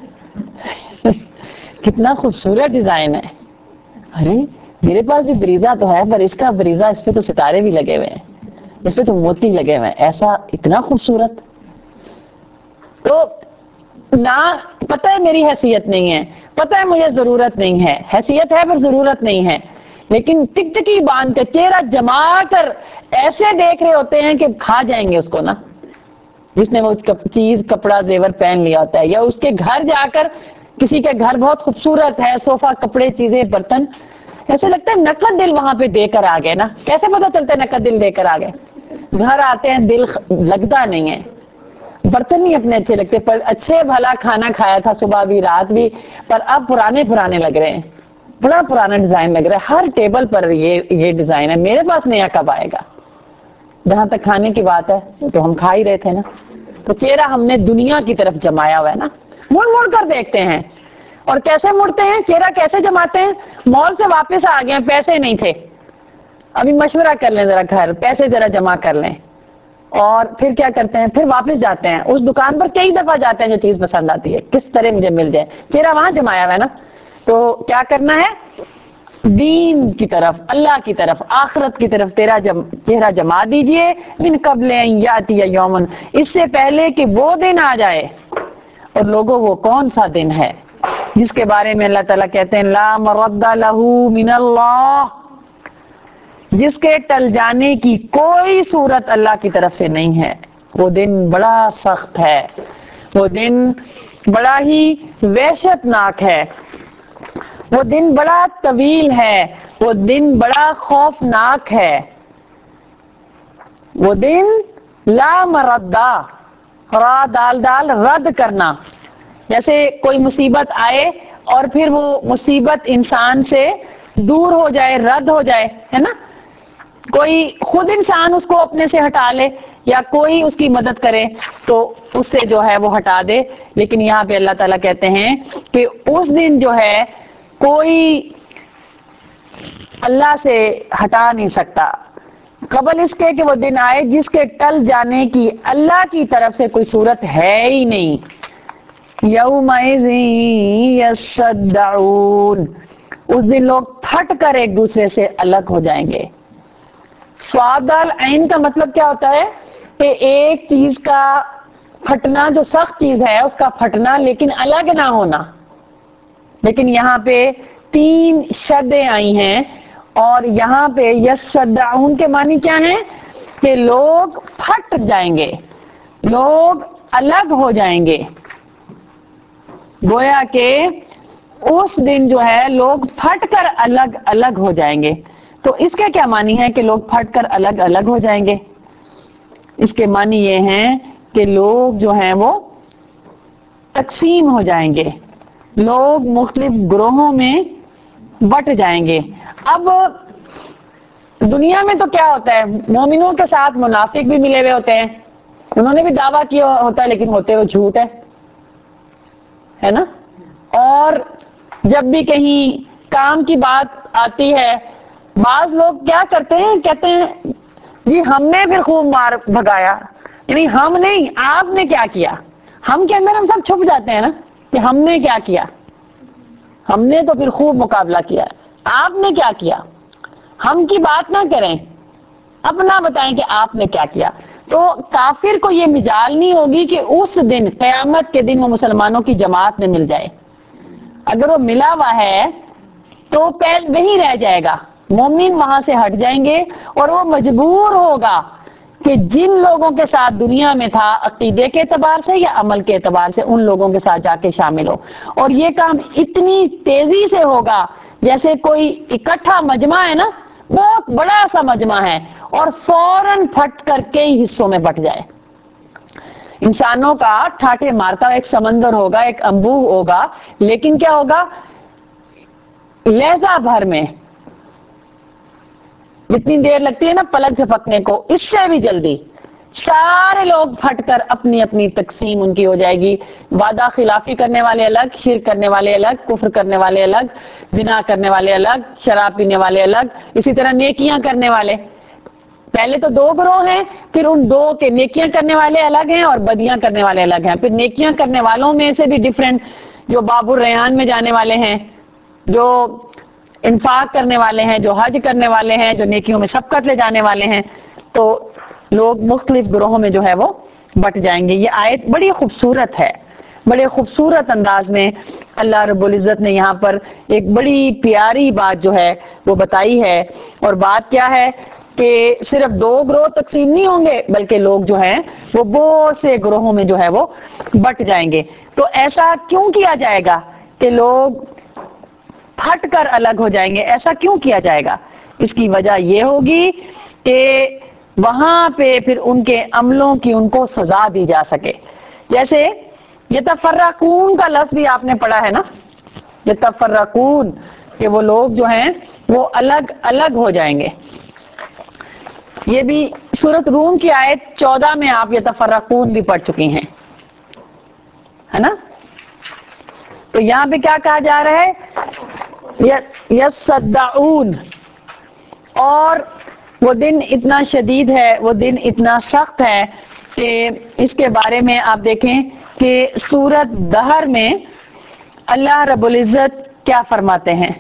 کتنا خوبصورت ڈیزائن ہے، ارے میرے پاس بھی بریزا تو ہے پر اس کا بریزا، اس پہ تو ستارے بھی لگے ہوئے ہیں، اس پہ تو موتی لگے ہوئے ہیں، ایسا اتنا خوبصورت. تو نہ پتہ ہے میری حیثیت نہیں ہے، پتہ ہے مجھے ضرورت نہیں ہے، حیثیت ہے پر ضرورت نہیں ہے، لیکن ٹک ٹکی باندھ کے چہرہ جما کر ایسے دیکھ رہے ہوتے ہیں کہ کھا جائیں گے اس کو نا، جس نے وہ چیز کپڑا زیور پہن لیا ہوتا ہے، یا اس کے گھر جا کر کسی کے گھر بہت خوبصورت ہے، صوفہ، کپڑے، چیزیں، برتن، ایسے لگتا ہے نقد دل وہاں پہ دے کر آ گئے نا. کیسے پتا چلتا ہے نقد دل دے کر آ گئے؟ گھر آتے ہیں دل لگتا نہیں ہے، برتن نہیں اپنے اچھے لگتے، پر اچھے بھلا کھانا کھایا تھا صبح بھی رات بھی، پر اب پرانے پرانے لگ رہے ہیں، بڑا پرانا ڈیزائن لگ رہا ہے، ہر ٹیبل پر یہ ڈیزائن ہے، میرے پاس نیا کب آئے گا؟ جہاں تک کھانے کی بات ہے تو ہم کھا ہی رہے تھے نا. تو چہرہ ہم نے دنیا کی طرف جمایا ہوا ہے نا، مڑ مڑ کر دیکھتے ہیں. اور کیسے مڑتے ہیں، چہرہ کیسے جماتے ہیں؟ مال سے واپس آ گئے، پیسے نہیں تھے، ابھی مشورہ کر لیں ذرا، گھر پیسے ذرا جمع کر لیں، اور پھر کیا کرتے ہیں، پھر واپس جاتے ہیں اس دکان پر، کئی دفعہ جاتے ہیں جو چیز پسند آتی ہے، کس طرح مجھے مل جائے، چہرہ وہاں جمایا ہوا ہے نا. تو کیا کرنا ہے؟ دین کی طرف، اللہ کی طرف، آخرت کی طرف تیرا چہرہ جما دیجئے. من قبل ان یاتی یومن، اس سے پہلے کہ وہ دن آ جائے. اور لوگوں وہ کون سا دن ہے جس کے بارے میں اللہ تعالیٰ کہتے ہیں لا مرد لہ من اللہ، جس کے ٹل جانے کی کوئی صورت اللہ کی طرف سے نہیں ہے. وہ دن بڑا سخت ہے، وہ دن بڑا ہی وحشت ناک ہے، وہ دن بڑا طویل ہے، وہ دن بڑا خوفناک ہے. وہ دن لا مردہ، را دال دال رد کرنا، جیسے کوئی مصیبت آئے اور پھر وہ مصیبت انسان سے دور ہو جائے، رد ہو جائے، ہے نا. کوئی خود انسان اس کو اپنے سے ہٹا لے یا کوئی اس کی مدد کرے تو اس سے جو ہے وہ ہٹا دے. لیکن یہاں پہ اللہ تعالیٰ کہتے ہیں کہ اس دن جو ہے کوئی اللہ سے ہٹا نہیں سکتا قبل اس کے کہ وہ دن آئے جس کے ٹل جانے کی اللہ کی طرف سے کوئی صورت ہے ہی نہیں. یومئذ یصدعون، اس دن لوگ پھٹ کر ایک دوسرے سے الگ ہو جائیں گے. صاد دال عین کا مطلب کیا ہوتا ہے؟ کہ ایک چیز کا پھٹنا جو سخت چیز ہے اس کا پھٹنا لیکن الگ نہ ہونا. لیکن یہاں پہ 3 شدیں آئی ہیں اور یہاں پہ یصدعون کے معنی کیا ہیں کہ لوگ پھٹ جائیں گے, لوگ الگ ہو جائیں گے. گویا کہ اس دن جو ہے لوگ پھٹ کر الگ الگ ہو جائیں گے. تو اس کے کیا معنی ہے کہ لوگ پھٹ کر الگ الگ ہو جائیں گے؟ اس کے معنی یہ ہیں کہ لوگ جو ہیں وہ تقسیم ہو جائیں گے, لوگ مختلف گروہوں میں بٹ جائیں گے. اب دنیا میں تو کیا ہوتا ہے, مومنوں کے ساتھ منافق بھی ملے ہوئے ہوتے ہیں, انہوں نے بھی دعویٰ کیا ہوتا ہے لیکن ہوتے ہوئے جھوٹ ہے نا. اور جب بھی کہیں کام کی بات آتی ہے بعض لوگ کیا کرتے ہیں, کہتے ہیں جی ہم نے پھر خوب مار بھگایا, یعنی ہم نہیں آپ نے کیا کیا. ہم کے اندر ہم سب چھپ جاتے ہیں نا کہ ہم نے کیا کیا, ہم نے تو پھر خوب مقابلہ کیا, آپ نے کیا کیا. ہم کی بات نہ کریں, اپنا بتائیں کہ آپ نے کیا کیا. تو کافر کو یہ مجال نہیں ہوگی کہ اس دن قیامت کے دن وہ مسلمانوں کی جماعت میں مل جائے. اگر وہ ملا ہوا ہے تو پہل وہیں رہ جائے گا, مومن وہاں سے ہٹ جائیں گے اور وہ مجبور ہوگا کہ جن لوگوں کے ساتھ دنیا میں تھا عقیدے کے اعتبار سے یا عمل کے اعتبار سے ان لوگوں کے ساتھ جا کے شامل ہو. اور یہ کام اتنی تیزی سے ہوگا جیسے کوئی اکٹھا مجمع ہے نا, بہت بڑا سا مجمع ہے اور فوراً پھٹ کر کئی حصوں میں بٹ جائے. انسانوں کا ٹھاٹھے مارتا ایک سمندر ہوگا, ایک انبوہ ہوگا, لیکن کیا ہوگا لہجہ بھر میں, جتنی دیر لگتی ہے نا پلک جھپکنے کو اس سے بھی جلدی سارے لوگ پھٹ کر اپنی اپنی تقسیم ان کی ہو جائے گی. وعدہ خلافی کرنے والے الگ, شرک کرنے والے الگ, کفر کرنے والے الگ, زنا کرنے والے الگ, شراب پینے والے الگ, اسی طرح نیکیاں کرنے والے. پہلے تو 2 گروہ ہیں, پھر ان 2 کے نیکیاں کرنے والے الگ ہیں اور بدیاں کرنے والے الگ ہیں. پھر نیکیاں کرنے والوں میں سے بھی ڈیفرنٹ, جو باب الریان میں جانے والے ہیں, جو انفاق کرنے والے ہیں, جو حج کرنے والے ہیں, جو نیکیوں میں سبقت لے جانے والے ہیں. تو لوگ مختلف گروہوں میں جو ہے وہ بٹ جائیں گے. یہ آیت بڑی خوبصورت ہے, بڑے خوبصورت انداز میں اللہ رب العزت نے یہاں پر ایک بڑی پیاری بات جو ہے وہ بتائی ہے. اور بات کیا ہے کہ صرف 2 گروہ تقسیم نہیں ہوں گے بلکہ لوگ جو ہیں وہ بہت سے گروہوں میں جو ہے وہ بٹ جائیں گے. تو ایسا کیوں کیا جائے گا کہ لوگ پھٹ کر الگ ہو جائیں گے؟ ایسا کیوں کیا جائے گا؟ اس کی وجہ یہ ہوگی کہ وہاں پہ پھر ان کے عملوں کی ان کو سزا دی جا سکے. جیسے یتفرقون کا لفظ بھی آپ نے پڑھا ہے نا, یتفرقون, کہ وہ لوگ جو ہیں وہ الگ الگ ہو جائیں گے. یہ بھی سورۃ روم کی آیت 14 میں آپ یتفرقون بھی پڑھ چکی ہیں, ہے نا. تو یہاں پہ کیا کہا جا رہا ہے؟ یصدعون. اور وہ دن اتنا شدید ہے, وہ دن اتنا سخت ہے کہ اس کے بارے میں آپ دیکھیں کہ سورۃ دہر میں اللہ رب العزت کیا فرماتے ہیں.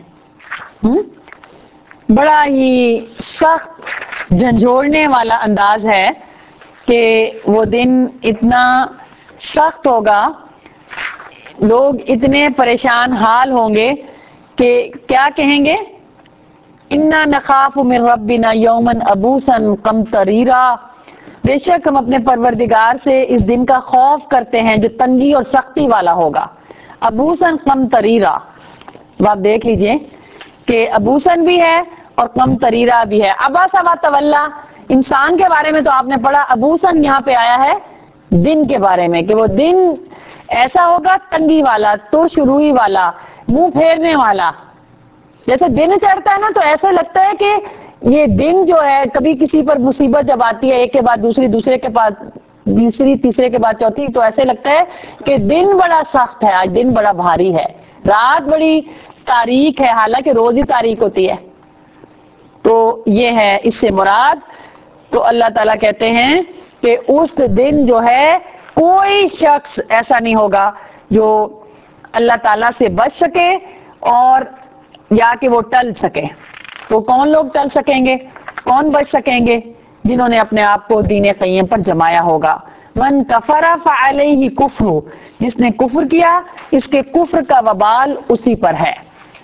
بڑا ہی سخت جھنجھوڑنے والا انداز ہے کہ وہ دن اتنا سخت ہوگا, لوگ اتنے پریشان حال ہوں گے کہ کیا کہیں گے, انا نخاف من ربنا یوما عبوسا قمطریرا, بے شک ہم اپنے پروردگار سے اس دن کا خوف کرتے ہیں جو تنگی اور سختی والا ہوگا. عبوسا قمطریرا, آپ دیکھ لیجئے کہ عبوسن بھی ہے اور قمطریرا بھی ہے. عبس و تولا, انسان کے بارے میں تو آپ نے پڑھا, عبوسن یہاں پہ آیا ہے دن کے بارے میں کہ وہ دن ایسا ہوگا تنگی والا, ترش روئی والا, منہ پھیرنے والا. جیسے دن چڑھتا ہے نا تو ایسا لگتا ہے کہ یہ دن جو ہے, کبھی کسی پر مصیبت جب آتی ہے ایک کے بعد دوسری, دوسرے کے بعد تیسری, تیسرے کے بعد چوتھی, تو ایسے لگتا ہے کہ دن بڑا سخت ہے, آج دن بڑا بھاری ہے, رات بڑی تاریک ہے, حالانکہ روز ہی تاریک ہوتی ہے. تو یہ ہے اس سے مراد. تو اللہ تعالیٰ کہتے ہیں کہ اس دن جو ہے کوئی شخص ایسا نہیں ہوگا جو اللہ تعالیٰ سے بچ سکے اور یا کہ وہ ٹل سکے. تو کون لوگ ٹل سکیں گے, کون بچ سکیں گے؟ جنہوں نے اپنے آپ کو دین قیم پر جمایا ہوگا. من کفر فعلیہ کفر، جس نے کفر کیا اس کے کفر کا وبال اسی پر ہے.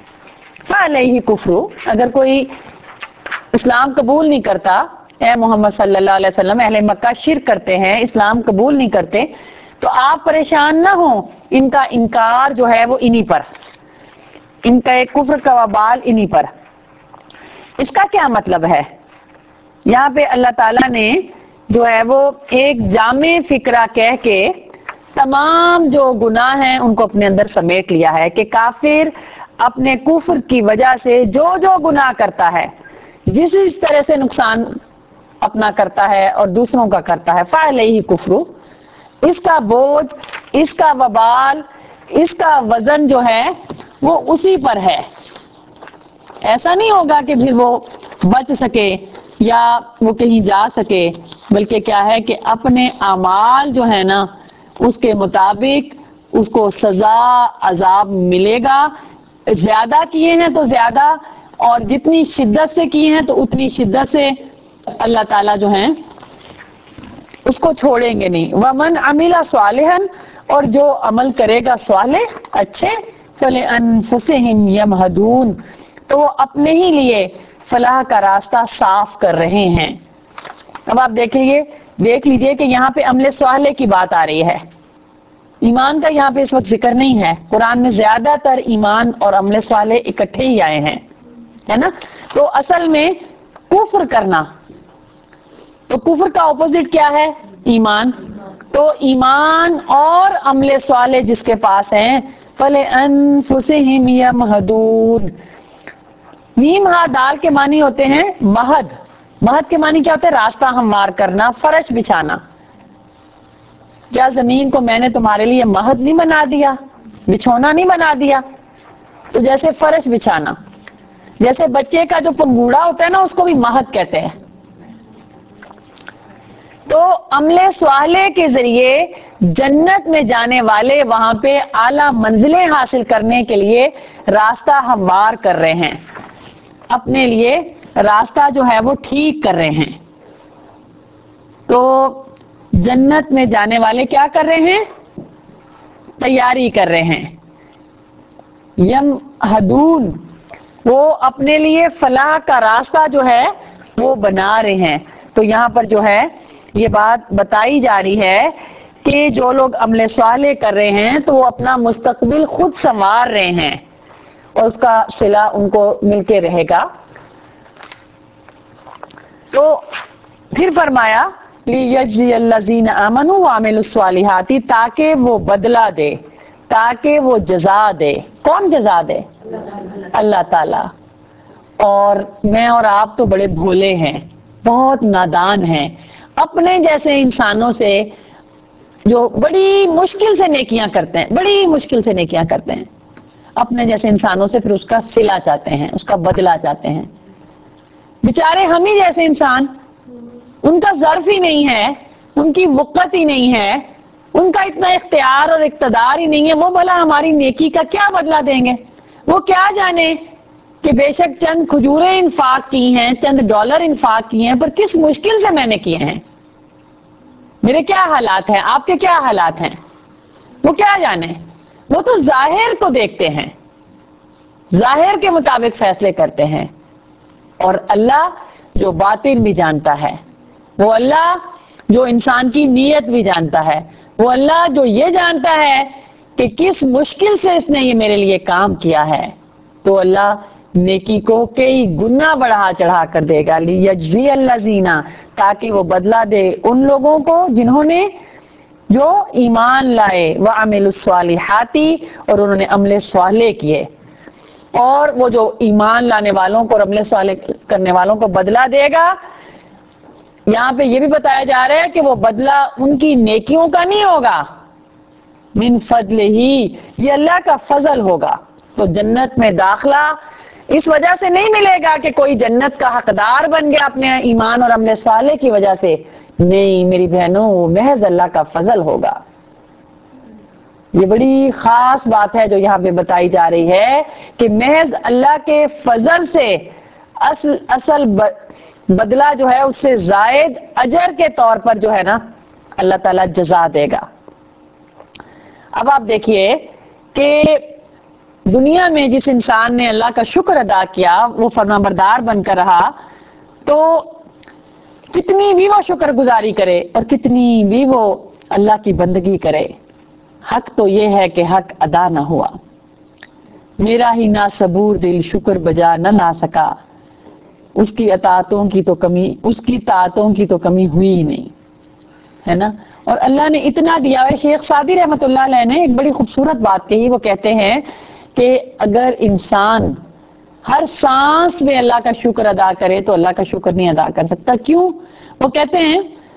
فعلیہ کفر، اگر کوئی اسلام قبول نہیں کرتا، اے محمد صلی اللہ علیہ وسلم، اہل مکہ شرک کرتے ہیں، اسلام قبول نہیں کرتے، تو آپ پریشان نہ ہوں، ان کا انکار جو ہے وہ انہی پر، ان کا ایک کفر کا وبال انہی پر. اس کا کیا مطلب ہے؟ یہاں پہ اللہ تعالیٰ نے جو ہے وہ ایک جامع فکرہ کہہ کے تمام جو گناہ ہیں ان کو اپنے اندر سمیٹ لیا ہے کہ کافر اپنے کفر کی وجہ سے جو جو گناہ کرتا ہے، جس طرح سے نقصان اپنا کرتا ہے اور دوسروں کا کرتا ہے، فعلیہ کفر، اس کا بوجھ، اس کا وبال، اس کا وزن جو ہے وہ اسی پر ہے. ایسا نہیں ہوگا کہ پھر وہ بچ سکے یا وہ کہیں جا سکے، بلکہ کیا ہے کہ اپنے اعمال جو ہے نا اس کے مطابق اس کو سزا عذاب ملے گا. زیادہ کیے ہیں تو زیادہ، اور جتنی شدت سے کیے ہیں تو اتنی شدت سے اللہ تعالیٰ جو ہیں اس کو چھوڑیں گے نہیں. وَمَنْ عَمِلَ صَالِحًا، اور جو عمل کرے گا صالح اچھے، فَلِأَنفُسِهِمْ يَمْهَدُونَ، تو وہ اپنے ہی لیے فلاح کا راستہ صاف کر رہے ہیں. اب آپ دیکھ لیجئے کہ یہاں پہ عمل صالح کی بات آ رہی ہے، ایمان کا یہاں پہ اس وقت ذکر نہیں ہے. قرآن میں زیادہ تر ایمان اور عمل صالح اکٹھے ہی آئے ہیں، ہے نا. تو اصل میں کفر کرنا، تو کفر کا اپوزٹ کیا ہے؟ ایمان. تو ایمان اور عمل صالح جس کے پاس ہیں، فَلِأَنفُسِهِمْ يَمْهَدُونَ. میم ہا دال کے معنی ہوتے ہیں مہد. مہد کے معنی کیا ہوتے ہیں؟ راستہ ہموار کرنا، فرش بچھانا. کیا زمین کو میں نے تمہارے لیے مہد نہیں بنا دیا، بچھونا نہیں بنا دیا؟ تو جیسے فرش بچھانا، جیسے بچے کا جو پنگوڑا ہوتا ہے نا اس کو بھی مہد کہتے ہیں. تو عمل صالح کے ذریعے جنت میں جانے والے وہاں پہ اعلیٰ منزلیں حاصل کرنے کے لیے راستہ ہموار کر رہے ہیں، اپنے لیے راستہ جو ہے وہ ٹھیک کر رہے ہیں. تو جنت میں جانے والے کیا کر رہے ہیں؟ تیاری کر رہے ہیں. یمہدون، وہ اپنے لیے فلاح کا راستہ جو ہے وہ بنا رہے ہیں. تو یہاں پر جو ہے یہ بات بتائی جا رہی ہے کہ جو لوگ عمل صالح کر رہے ہیں تو وہ اپنا مستقبل خود سنوار رہے ہیں اور اس کا صلہ ان کو مل کے رہے گا. تو پھر فرمایا لِيَجْزِيَ الَّذِينَ آمَنُوا وَعَمِلُوا الصَّالِحَاتِ، تاکہ وہ بدلہ دے، تاکہ وہ جزا دے. کون جزا دے؟ اللہ تعالی. اور میں اور آپ تو بڑے بھولے ہیں، بہت نادان ہیں، اپنے جیسے انسانوں سے جو بڑی مشکل سے نیکیاں کرتے ہیں، بڑی مشکل سے نیکیاں کرتے ہیں، اپنے جیسے انسانوں سے پھر اس کا صلہ چاہتے ہیں، اس کا بدلہ چاہتے ہیں. بیچارے ہم ہی جیسے انسان، ان کا ظرف ہی نہیں ہے، ان کی وقت ہی نہیں ہے، ان کا اتنا اختیار اور اقتدار ہی نہیں ہے، وہ بھلا ہماری نیکی کا کیا بدلہ دیں گے؟ وہ کیا جانے کہ بے شک چند کھجوریں انفاق کی ہیں، چند ڈالر انفاق کیے ہیں، پر کس مشکل سے میں نے کیے ہیں، میرے کیا حالات ہیں، آپ کے کیا حالات ہیں، وہ کیا جانے. وہ تو ظاہر کو دیکھتے ہیں، ظاہر کے مطابق فیصلے کرتے ہیں. اور اللہ جو باطن بھی جانتا ہے، وہ اللہ جو انسان کی نیت بھی جانتا ہے، وہ اللہ جو یہ جانتا ہے کہ کس مشکل سے اس نے یہ میرے لیے کام کیا ہے، تو اللہ نیکی کو کئی گنا بڑھا چڑھا کر دے گا. لِيَجْزِيَ الَّذِينَ، تاکہ وہ بدلہ دے ان لوگوں کو جنہوں نے جو ایمان لائے، وَعَمِلُوا الصَّالِحَاتِ، اور انہوں نے عمل صالح کیے. اور وہ جو ایمان لانے والوں کو اور عمل صالح کرنے والوں کو بدلہ دے گا. یہاں پہ یہ بھی بتایا جا رہا ہے کہ وہ بدلہ ان کی نیکیوں کا نہیں ہوگا، من فضلہ، یہ اللہ کا فضل ہوگا. تو جنت میں داخلہ اس وجہ سے نہیں ملے گا کہ کوئی جنت کا حقدار بن گیا اپنے ایمان اور عمل صالح کی وجہ سے، نہیں میری بہنوں، وہ محض اللہ کا فضل ہوگا. یہ بڑی خاص بات ہے جو یہاں پہ بتائی جا رہی ہے کہ محض اللہ کے فضل سے اصل بدلہ جو ہے اس سے زائد اجر کے طور پر جو ہے نا اللہ تعالیٰ جزا دے گا۔ اب آپ دیکھیے کہ دنیا میں جس انسان نے اللہ کا شکر ادا کیا، وہ فرمانبردار بن کر رہا، تو کتنی بھی وہ شکر گزاری کرے اور کتنی بھی وہ اللہ کی بندگی کرے، حق تو یہ ہے کہ حق ادا نہ ہوا۔ میرا ہی نا صبور دل شکر بجا نہ لا سکا، اس کی اطاعتوں کی تو کمی، اس کی طاعتوں کی تو کمی ہوئی ہی نہیں، ہے نا۔ اور اللہ نے اتنا دیا ہے۔ شیخ سعدی رحمۃ اللہ علیہ نے ایک بڑی خوبصورت بات کہی، وہ کہتے ہیں کہ اگر انسان ہر سانس میں اللہ کا شکر ادا کرے تو اللہ کا شکر نہیں ادا کر سکتا۔ کیوں؟ وہ کہتے ہیں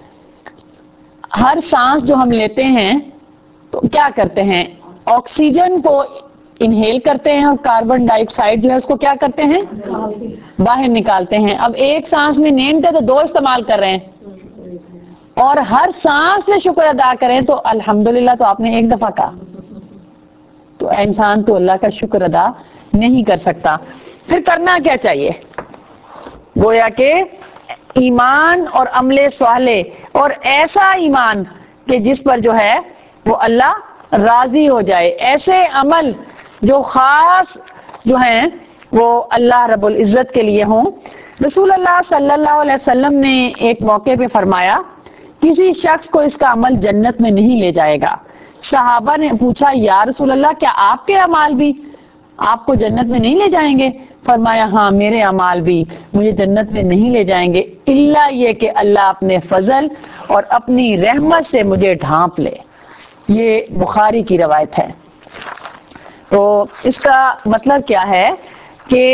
ہر سانس جو ہم لیتے ہیں تو کیا کرتے ہیں، آکسیجن کو انہیل کرتے ہیں اور کاربن ڈائی آکسائڈ جو ہے اس کو کیا کرتے ہیں، باہر نکالتے ہیں۔ اب ایک سانس میں نیم تھے تو 2 استعمال کر رہے ہیں، اور ہر سانس میں شکر ادا کریں تو الحمدللہ تو آپ نے ایک دفعہ کہا، تو انسان تو اللہ کا شکر ادا نہیں کر سکتا۔ پھر کرنا کیا چاہیے؟ گویا کہ ایمان اور عمل صالح، اور ایسا ایمان کہ جس پر جو ہے وہ اللہ راضی ہو جائے، ایسے عمل جو خاص جو ہیں وہ اللہ رب العزت کے لیے ہوں۔ رسول اللہ صلی اللہ علیہ وسلم نے ایک موقع پہ فرمایا کسی شخص کو اس کا عمل جنت میں نہیں لے جائے گا۔ صحابہ نے پوچھا یا رسول اللہ کیا آپ کے اعمال بھی آپ کو جنت میں نہیں لے جائیں گے؟ فرمایا ہاں میرے اعمال بھی مجھے جنت میں نہیں لے جائیں گے، الا یہ کہ اللہ اپنے فضل اور اپنی رحمت سے مجھے ڈھانپ لے۔ یہ بخاری کی روایت ہے۔ تو اس کا مطلب کیا ہے کہ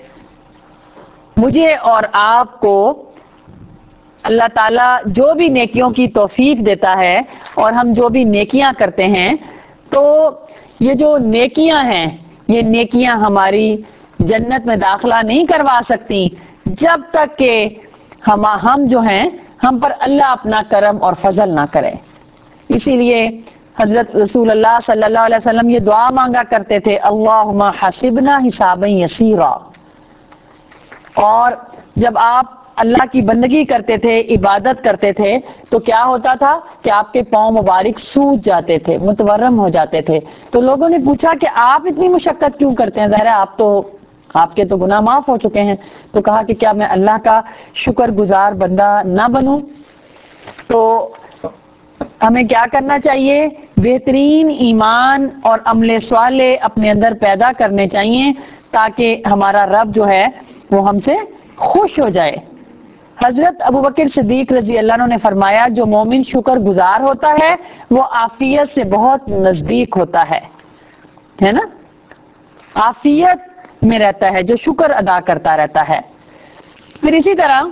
مجھے اور آپ کو اللہ تعالیٰ جو بھی نیکیوں کی توفیق دیتا ہے اور ہم جو بھی نیکیاں کرتے ہیں، تو یہ جو نیکیاں ہیں یہ نیکیاں ہماری جنت میں داخلہ نہیں کروا سکتی جب تک کہ ہم جو ہیں ہم پر اللہ اپنا کرم اور فضل نہ کرے۔ اسی لیے حضرت رسول اللہ صلی اللہ علیہ وسلم یہ دعا مانگا کرتے تھے، اللہم حسبنا حسابا یسیرا۔ اور جب آپ اللہ کی بندگی کرتے تھے، عبادت کرتے تھے، تو کیا ہوتا تھا کہ آپ کے پاؤں مبارک سوج جاتے تھے، متورم ہو جاتے تھے۔ تو لوگوں نے پوچھا کہ آپ اتنی مشقت کیوں کرتے ہیں، ظاہر ہے آپ کے تو گناہ معاف ہو چکے ہیں۔ تو کہا کہ کیا میں اللہ کا شکر گزار بندہ نہ بنوں؟ تو ہمیں کیا کرنا چاہیے؟ بہترین ایمان اور عمل صالح اپنے اندر پیدا کرنے چاہیے تاکہ ہمارا رب جو ہے وہ ہم سے خوش ہو جائے۔ حضرت ابوبکر صدیق رضی اللہ عنہ نے فرمایا جو مومن شکر گزار ہوتا ہے وہ عافیت سے بہت نزدیک ہوتا ہے نا، عافیت میں رہتا ہے جو شکر ادا کرتا رہتا ہے۔ پھر اسی طرح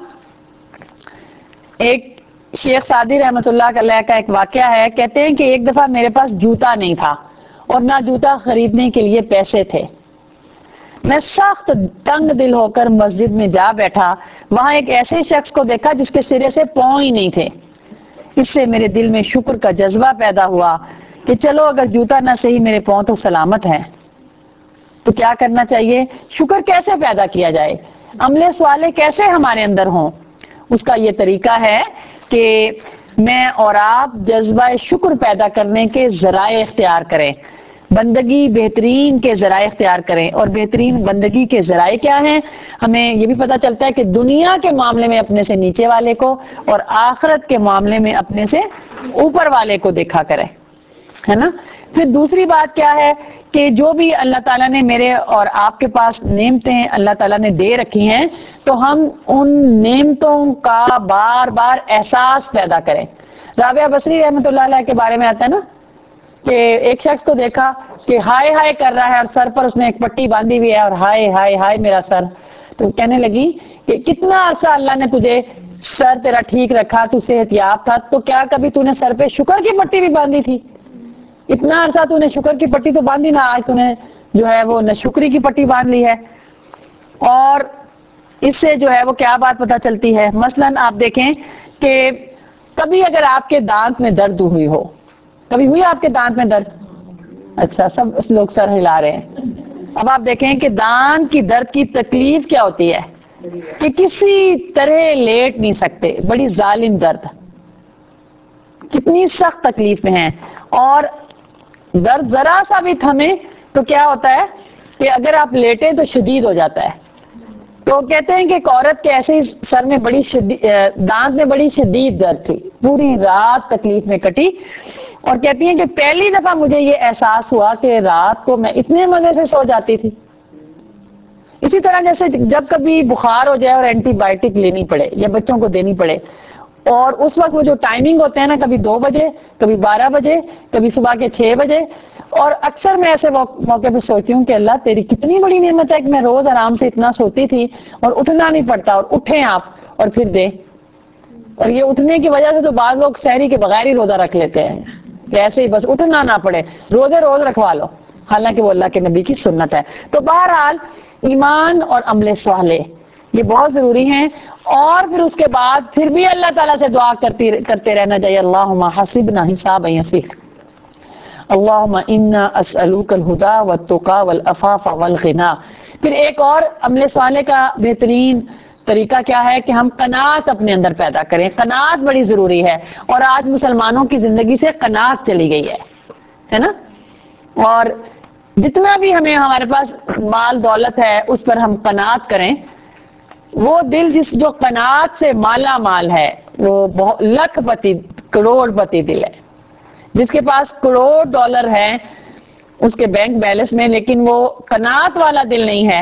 ایک شیخ سعدی رحمۃ اللہ علیہ کا ایک واقعہ ہے، کہتے ہیں کہ ایک دفعہ میرے پاس جوتا نہیں تھا اور نہ جوتا خریدنے کے لیے پیسے تھے۔ میں سخت تنگ دل ہو کر مسجد میں جا بیٹھا، وہاں ایک ایسے شخص کو دیکھا جس کے سرے سے پاؤں ہی نہیں تھے۔ اس سے میرے دل میں شکر کا جذبہ پیدا ہوا کہ چلو اگر جوتا نہ صحیح میرے پاؤں تو سلامت ہیں۔ تو کیا کرنا چاہیے؟ شکر کیسے پیدا کیا جائے؟ عمل صالح کیسے ہمارے اندر ہوں؟ اس کا یہ طریقہ ہے کہ میں اور آپ جذبہ شکر پیدا کرنے کے ذرائع اختیار کریں، بندگی بہترین کے ذرائع اختیار کریں۔ اور بہترین بندگی کے ذرائع کیا ہیں؟ ہمیں یہ بھی پتہ چلتا ہے کہ دنیا کے معاملے میں اپنے سے نیچے والے کو اور آخرت کے معاملے میں اپنے سے اوپر والے کو دیکھا کریں، ہے نا۔ پھر دوسری بات کیا ہے کہ جو بھی اللہ تعالیٰ نے میرے اور آپ کے پاس نعمتیں اللہ تعالیٰ نے دے رکھی ہیں تو ہم ان نعمتوں کا بار بار احساس پیدا کریں۔ رابعہ بصری رحمۃ اللہ علیہ کے بارے میں آتا ہے نا کہ ایک شخص کو دیکھا کہ ہائے ہائے کر رہا ہے اور سر پر اس نے ایک پٹی باندھی ہوئی ہے اور ہائے ہائے ہائے میرا سر، تو کہنے لگی کہ کتنا عرصہ اللہ نے تجھے سر تیرا ٹھیک رکھا، تو صحت یاب تھا، تو کیا کبھی تو نے سر پہ شکر کی پٹی بھی باندھی تھی؟ اتنا عرصہ تو نے شکر کی پٹی تو باندھی نہ، آج تو نے جو ہے وہ ناشکری کی پٹی باندھ لی ہے۔ اور اس سے جو ہے وہ کیا بات پتہ چلتی ہے؟ مثلاً آپ دیکھیں کہ کبھی اگر آپ کے دانت میں درد ہوئی ہو، کبھی ہوئی آپ کے دانت میں درد؟ اچھا سب لوگ سر ہلا رہے ہیں۔ اب آپ دیکھیں کہ دانت کی درد کی تکلیف کیا ہوتی ہے، کہ کسی طرح لیٹ نہیں سکتے. بڑی ظالم درد, کتنی سخت تکلیف میں ہیں, اور درد ذرا سا بھی تھمے تو کیا ہوتا ہے کہ اگر آپ لیٹیں تو شدید ہو جاتا ہے. تو کہتے ہیں کہ ایک عورت کے ایسے سر میں بڑی دانت میں بڑی شدید درد تھی, پوری رات تکلیف میں کٹی, اور کہتی ہیں کہ پہلی دفعہ مجھے یہ احساس ہوا کہ رات کو میں اتنے مزے سے سو جاتی تھی. اسی طرح جیسے جب کبھی بخار ہو جائے اور اینٹی بائیوٹک لینی پڑے یا بچوں کو دینی پڑے, اور اس وقت وہ جو ٹائمنگ ہوتے ہیں نا, کبھی 2 بجے, کبھی 12 بجے, کبھی صبح کے 6 بجے, اور اکثر میں ایسے موقع پہ سوچتی ہوں کہ اللہ تیری کتنی بڑی نعمت ہے کہ میں روز آرام سے اتنا سوتی تھی اور اٹھنا نہیں پڑتا, اور اٹھیں آپ اور پھر دیں. اور یہ اٹھنے کی وجہ سے تو بعض لوگ سحری کے بغیر ہی روزہ رکھ لیتے ہیں کہ ایسے ہی بس اٹھنا نہ پڑے, روزے روز رکھوا لو, حالانکہ وہ اللہ کے نبی کی سنت ہے. تو بہرحال ایمان اور عمل صالح یہ بہت ضروری ہیں, اور پھر اس کے بعد پھر بھی اللہ تعالیٰ سے دعا کرتے رہنا چاہیے, اللہم حسبنا حسابا یسیر, اللہم انا اسألوک الہدی والتقی والعفاف والغنی. پھر ایک اور عمل صالح کا بہترین طریقہ کیا ہے کہ ہم قناعت اپنے اندر پیدا کریں. قناعت بڑی ضروری ہے, اور آج مسلمانوں کی زندگی سے قناعت چلی گئی ہے نا. اور جتنا بھی ہمارے پاس مال دولت ہے اس پر ہم قناعت کریں. وہ دل جو قناعت سے مالا مال ہے وہ لکھ پتی کروڑ پتی دل ہے. جس کے پاس کروڑ ڈالر ہے اس کے بینک بیلنس میں, لیکن وہ قناعت والا دل نہیں ہے,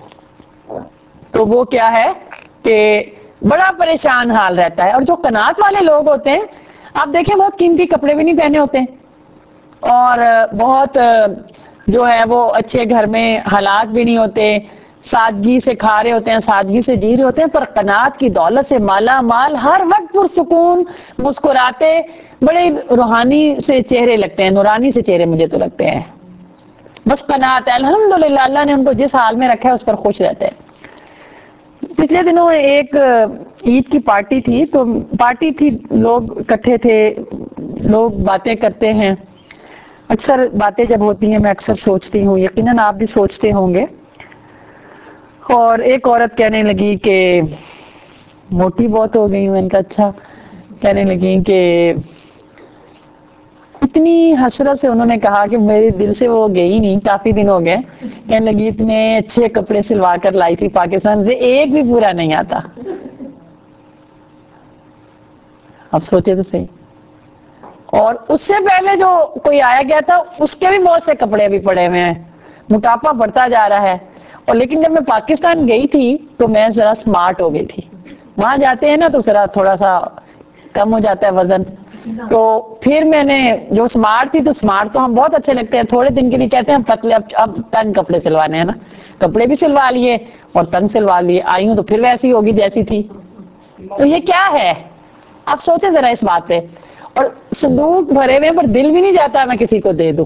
تو وہ کیا ہے کہ بڑا پریشان حال رہتا ہے. اور جو قناعت والے لوگ ہوتے ہیں آپ دیکھیں بہت قیمتی کپڑے بھی نہیں پہنے ہوتے, اور بہت جو ہے وہ اچھے گھر میں حالات بھی نہیں ہوتے, سادگی سے کھا رہے ہوتے ہیں, سادگی سے جی رہے ہوتے ہیں, پر قناعت کی دولت سے مالا مال, ہر وقت پرسکون, مسکراتے, بڑے روحانی سے چہرے لگتے ہیں, نورانی سے چہرے مجھے تو لگتے ہیں. بس قناعت ہے, الحمدللہ اللہ نے ان کو جس حال میں رکھا ہے اس پر خوش رہتے ہیں. پچھلے دنوں ایک عید کی پارٹی تھی, تو پارٹی تھی, لوگ اکٹھے تھے, لوگ باتیں کرتے ہیں. اکثر باتیں جب ہوتی ہیں میں اکثر سوچتی ہوں, یقیناً آپ بھی سوچتے ہوں گے. اور ایک عورت کہنے لگی کہ موٹی بہت ہو گئی. میں نے کہا اچھا. کہنے لگی کہ اتنی حسرت سے انہوں نے کہا کہ میرے دل سے وہ گئی نہیں, کافی دن ہو گئے. کہنے لگی اتنے اچھے کپڑے سلوا کر لائی تھی پاکستان سے, ایک بھی پورا نہیں آتا. اب سوچے تو صحیح. اور اس سے پہلے جو کوئی آیا گیا تھا اس کے بھی بہت سے کپڑے بھی پڑے ہوئے ہیں, موٹاپا بڑھتا جا رہا ہے. اور لیکن جب میں پاکستان گئی تھی تو میں ذرا سمارٹ ہو گئی تھی. وہاں جاتے ہیں نا تو ذرا تھوڑا سا کم ہو جاتا ہے وزن, تو پھر میں نے جو سمارٹ تھی, تو سمارٹ تو ہم بہت اچھے لگتے ہیں, تھوڑے دن کے لیے کہتے ہیں پتلے, اب تنگ کپڑے سلوانے ہیں نا, کپڑے بھی سلوا لیے اور تنگ سلوا لیے. آئی ہوں تو پھر ویسی ہوگی جیسی تھی. تو یہ کیا ہے, آپ سوچیں ذرا اس بات پہ. اور صندوق بھرے ہوئے پر دل بھی نہیں جاتا میں کسی کو دے دوں.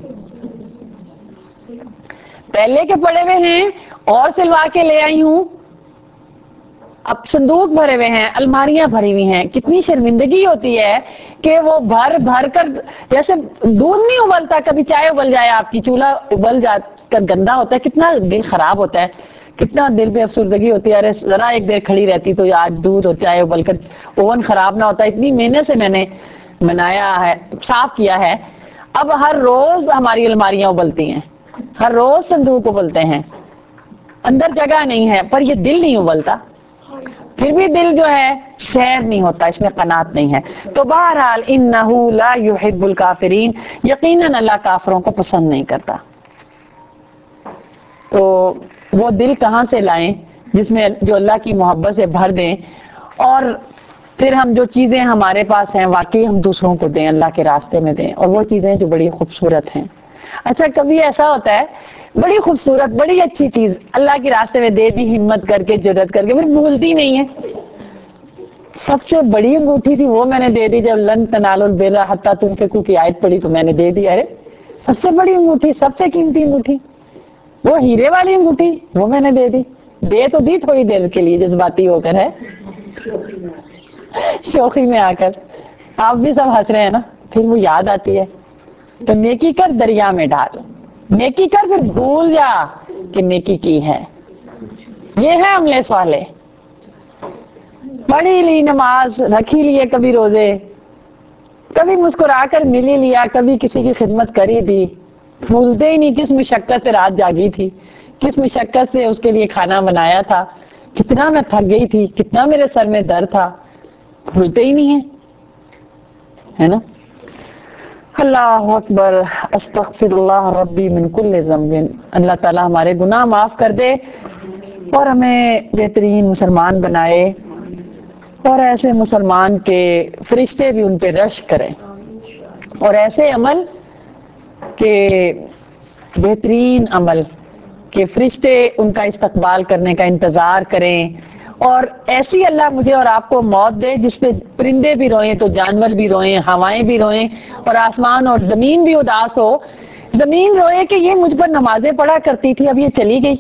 پہلے کے پڑے ہوئے ہیں اور سلوا کے لے آئی ہوں, اب صندوق بھرے ہوئے ہیں, الماریاں بھری ہوئی ہیں. کتنی شرمندگی ہوتی ہے کہ وہ بھر بھر کر, جیسے دودھ نہیں ابلتا, کبھی چائے ابل جائے آپ کی, چولہا ابل جا کر گندا ہوتا ہے, کتنا دل خراب ہوتا ہے, کتنا دل پہ افسردگی ہوتی ہے. ارے ذرا ایک دیر کھڑی رہتی تو آج دودھ اور چائے ابل کر اوون خراب نہ ہوتا. اتنی محنت سے میں نے بنایا ہے, صاف کیا ہے. اب ہر روز ہماری الماریاں ابلتی ہیں, ہر روز صندوق ابلتے ہیں, اندر جگہ نہیں ہے, پر یہ دل نہیں ابلتا. پھر بھی دل جو ہے سیر نہیں ہوتا, اس میں قناعت نہیں ہے. تو بہرحال انہ لا یحب الکافرین, یقیناً اللہ کافروں کو پسند نہیں کرتا. تو وہ دل کہاں سے لائیں جس میں جو اللہ کی محبت سے بھر دیں, اور پھر ہم جو چیزیں ہمارے پاس ہیں واقعی ہم دوسروں کو دیں, اللہ کے راستے میں دیں, اور وہ چیزیں جو بڑی خوبصورت ہیں. اچھا کبھی ایسا ہوتا ہے بڑی خوبصورت بڑی اچھی چیز اللہ کے راستے میں دے دی, ہمت کر کے, جرات کر کے, پھر بھولتی نہیں ہے. سب سے بڑی انگوٹھی تھی وہ میں نے دے دی جب لن تنالوا البر حتی تنفقوا کی آیت پڑھی, تو میں نے دے دی. ارے سب سے بڑی انگوٹھی, سب سے قیمتی انگوٹھی, وہ ہیرے والی انگوٹھی, وہ میں نے دے دی. دے تو دی تھوڑی دیر کے لیے جذباتی ہو کر, ہے شوخی میں آ کر. آپ بھی سب ہنس رہے ہیں نا, پھر وہ یاد آتی ہے. تو نیکی کر دریا میں ڈال, نیکی کر پھر بھول جا کہ نیکی کی ہے. یہ ہے عمل صالح. پڑھی لی نماز، رکھی لیے کبھی روزے، کبھی مسکرا کر مل ہی لیا، کبھی کسی کی خدمت کر ہی دی، بھولتے ہی نہیں کس مشقت سے رات جاگی تھی، کس مشقت سے اس کے لیے کھانا بنایا تھا، کتنا میں تھک گئی تھی، کتنا میرے سر میں درد تھا، بھولتے ہی نہیں ہے نا. اللہ اکبر، استغفر اللہ ربی من کل ذنب. اللہ تعالی ہمارے گناہ معاف کر دے اور ہمیں بہترین مسلمان بنائے، اور ایسے مسلمان کے فرشتے بھی ان پہ رشک کریں، اور ایسے عمل کہ بہترین عمل کہ فرشتے ان کا استقبال کرنے کا انتظار کریں، اور ایسی اللہ مجھے اور آپ کو موت دے جس پہ پرندے بھی روئیں تو جانور بھی روئیں، ہوائیں بھی روئیں، اور آسمان اور زمین بھی اداس ہو. زمین روئے کہ یہ مجھ پر نمازیں پڑھا کرتی تھی اب یہ چلی گئی،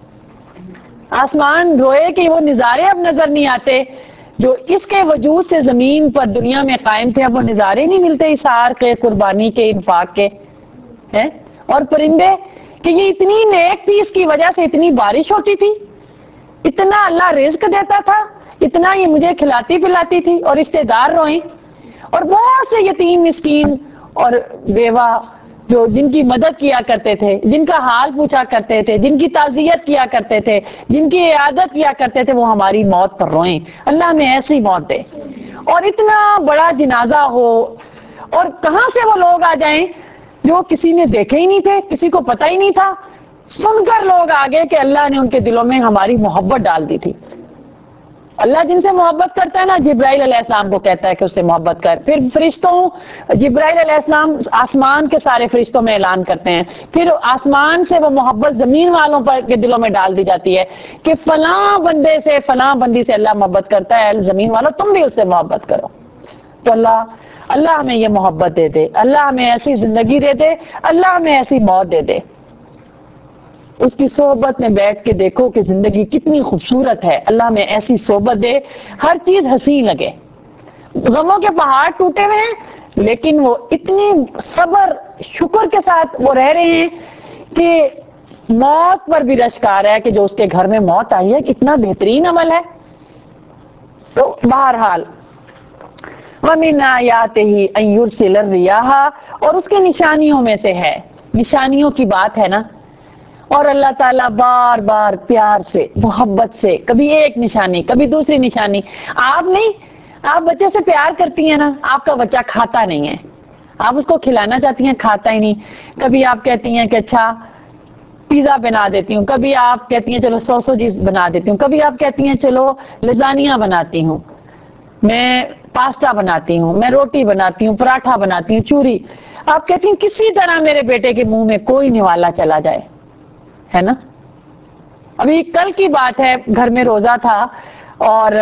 آسمان روئے کہ وہ نظارے اب نظر نہیں آتے جو اس کے وجود سے زمین پر دنیا میں قائم تھے، اب وہ نظارے نہیں ملتے اثار کے، قربانی کے، انفاق کے ہیں. اور پرندے کہ یہ اتنی نیک تھی، اس کی وجہ سے اتنی بارش ہوتی تھی، اتنا اللہ رزق دیتا تھا، اتنا یہ مجھے کھلاتی پلاتی تھی، اور رشتے دار روئیں، اور بہت سے یتیم مسکین اور بیوہ جو جن کی مدد کیا کرتے تھے، جن کا حال پوچھا کرتے تھے، جن کی تعزیت کیا کرتے تھے، جن کی عیادت کیا کرتے تھے، وہ ہماری موت پر روئیں. اللہ ہمیں ایسی موت دے. اور اتنا بڑا جنازہ ہو اور کہاں سے وہ لوگ آ جائیں جو کسی نے دیکھے ہی نہیں تھے، کسی کو پتہ ہی نہیں تھا، سن کر لوگ آگے کہ اللہ نے ان کے دلوں میں ہماری محبت ڈال دی تھی. اللہ جن سے محبت کرتا ہے نا، جبرائیل علیہ السلام کو کہتا ہے کہ اس سے محبت کر. پھر فرشتوں، جبرائیل علیہ السلام آسمان کے سارے فرشتوں میں اعلان کرتے ہیں، پھر آسمان سے وہ محبت زمین والوں پر کے دلوں میں ڈال دی جاتی ہے کہ فلاں بندے سے، فلاں بندی سے اللہ محبت کرتا ہے، زمین والوں تم بھی اس سے محبت کرو. تو اللہ ہمیں یہ محبت دے دے، اللہ ہمیں ایسی زندگی دے دے، اللہ ہمیں ایسی موت دے دے. اس کی صحبت میں بیٹھ کے دیکھو کہ زندگی کتنی خوبصورت ہے. اللہ میں ایسی صحبت دے، ہر چیز حسین لگے. غموں کے پہاڑ ٹوٹے ہوئے ہیں لیکن وہ اتنی صبر شکر کے ساتھ وہ رہ رہے ہیں کہ موت پر بھی رشک آ رہا ہے کہ جو اس کے گھر میں موت آئی ہے کتنا بہترین عمل ہے. تو بہرحال وَمِنْ آیَاتِهِ أَن يُرْسِلَ الرِّيَاحَ، اور اس کے نشانیوں میں سے ہے، نشانیوں کی بات ہے نا. اور اللہ تعالیٰ بار بار پیار سے، محبت سے، کبھی ایک نشانی کبھی دوسری نشانی. آپ بچے سے پیار کرتی ہیں نا، آپ کا بچہ کھاتا نہیں ہے، آپ اس کو کھلانا چاہتی ہیں کھاتا ہی نہیں. کبھی آپ کہتی ہیں کہ اچھا پیزا بنا دیتی ہوں، کبھی آپ کہتی ہیں چلو سوسوجیز بنا دیتی ہوں، کبھی آپ کہتی ہیں چلو لزانیاں بناتی ہوں، میں پاستا بناتی ہوں، میں روٹی بناتی ہوں، پراٹھا بناتی ہوں، چوری. آپ کہتی ہیں کسی طرح میرے بیٹے کے منہ میں کوئی نوالا چلا جائے، ہے نا. ابھی کل کی بات ہے، گھر میں روزہ تھا اور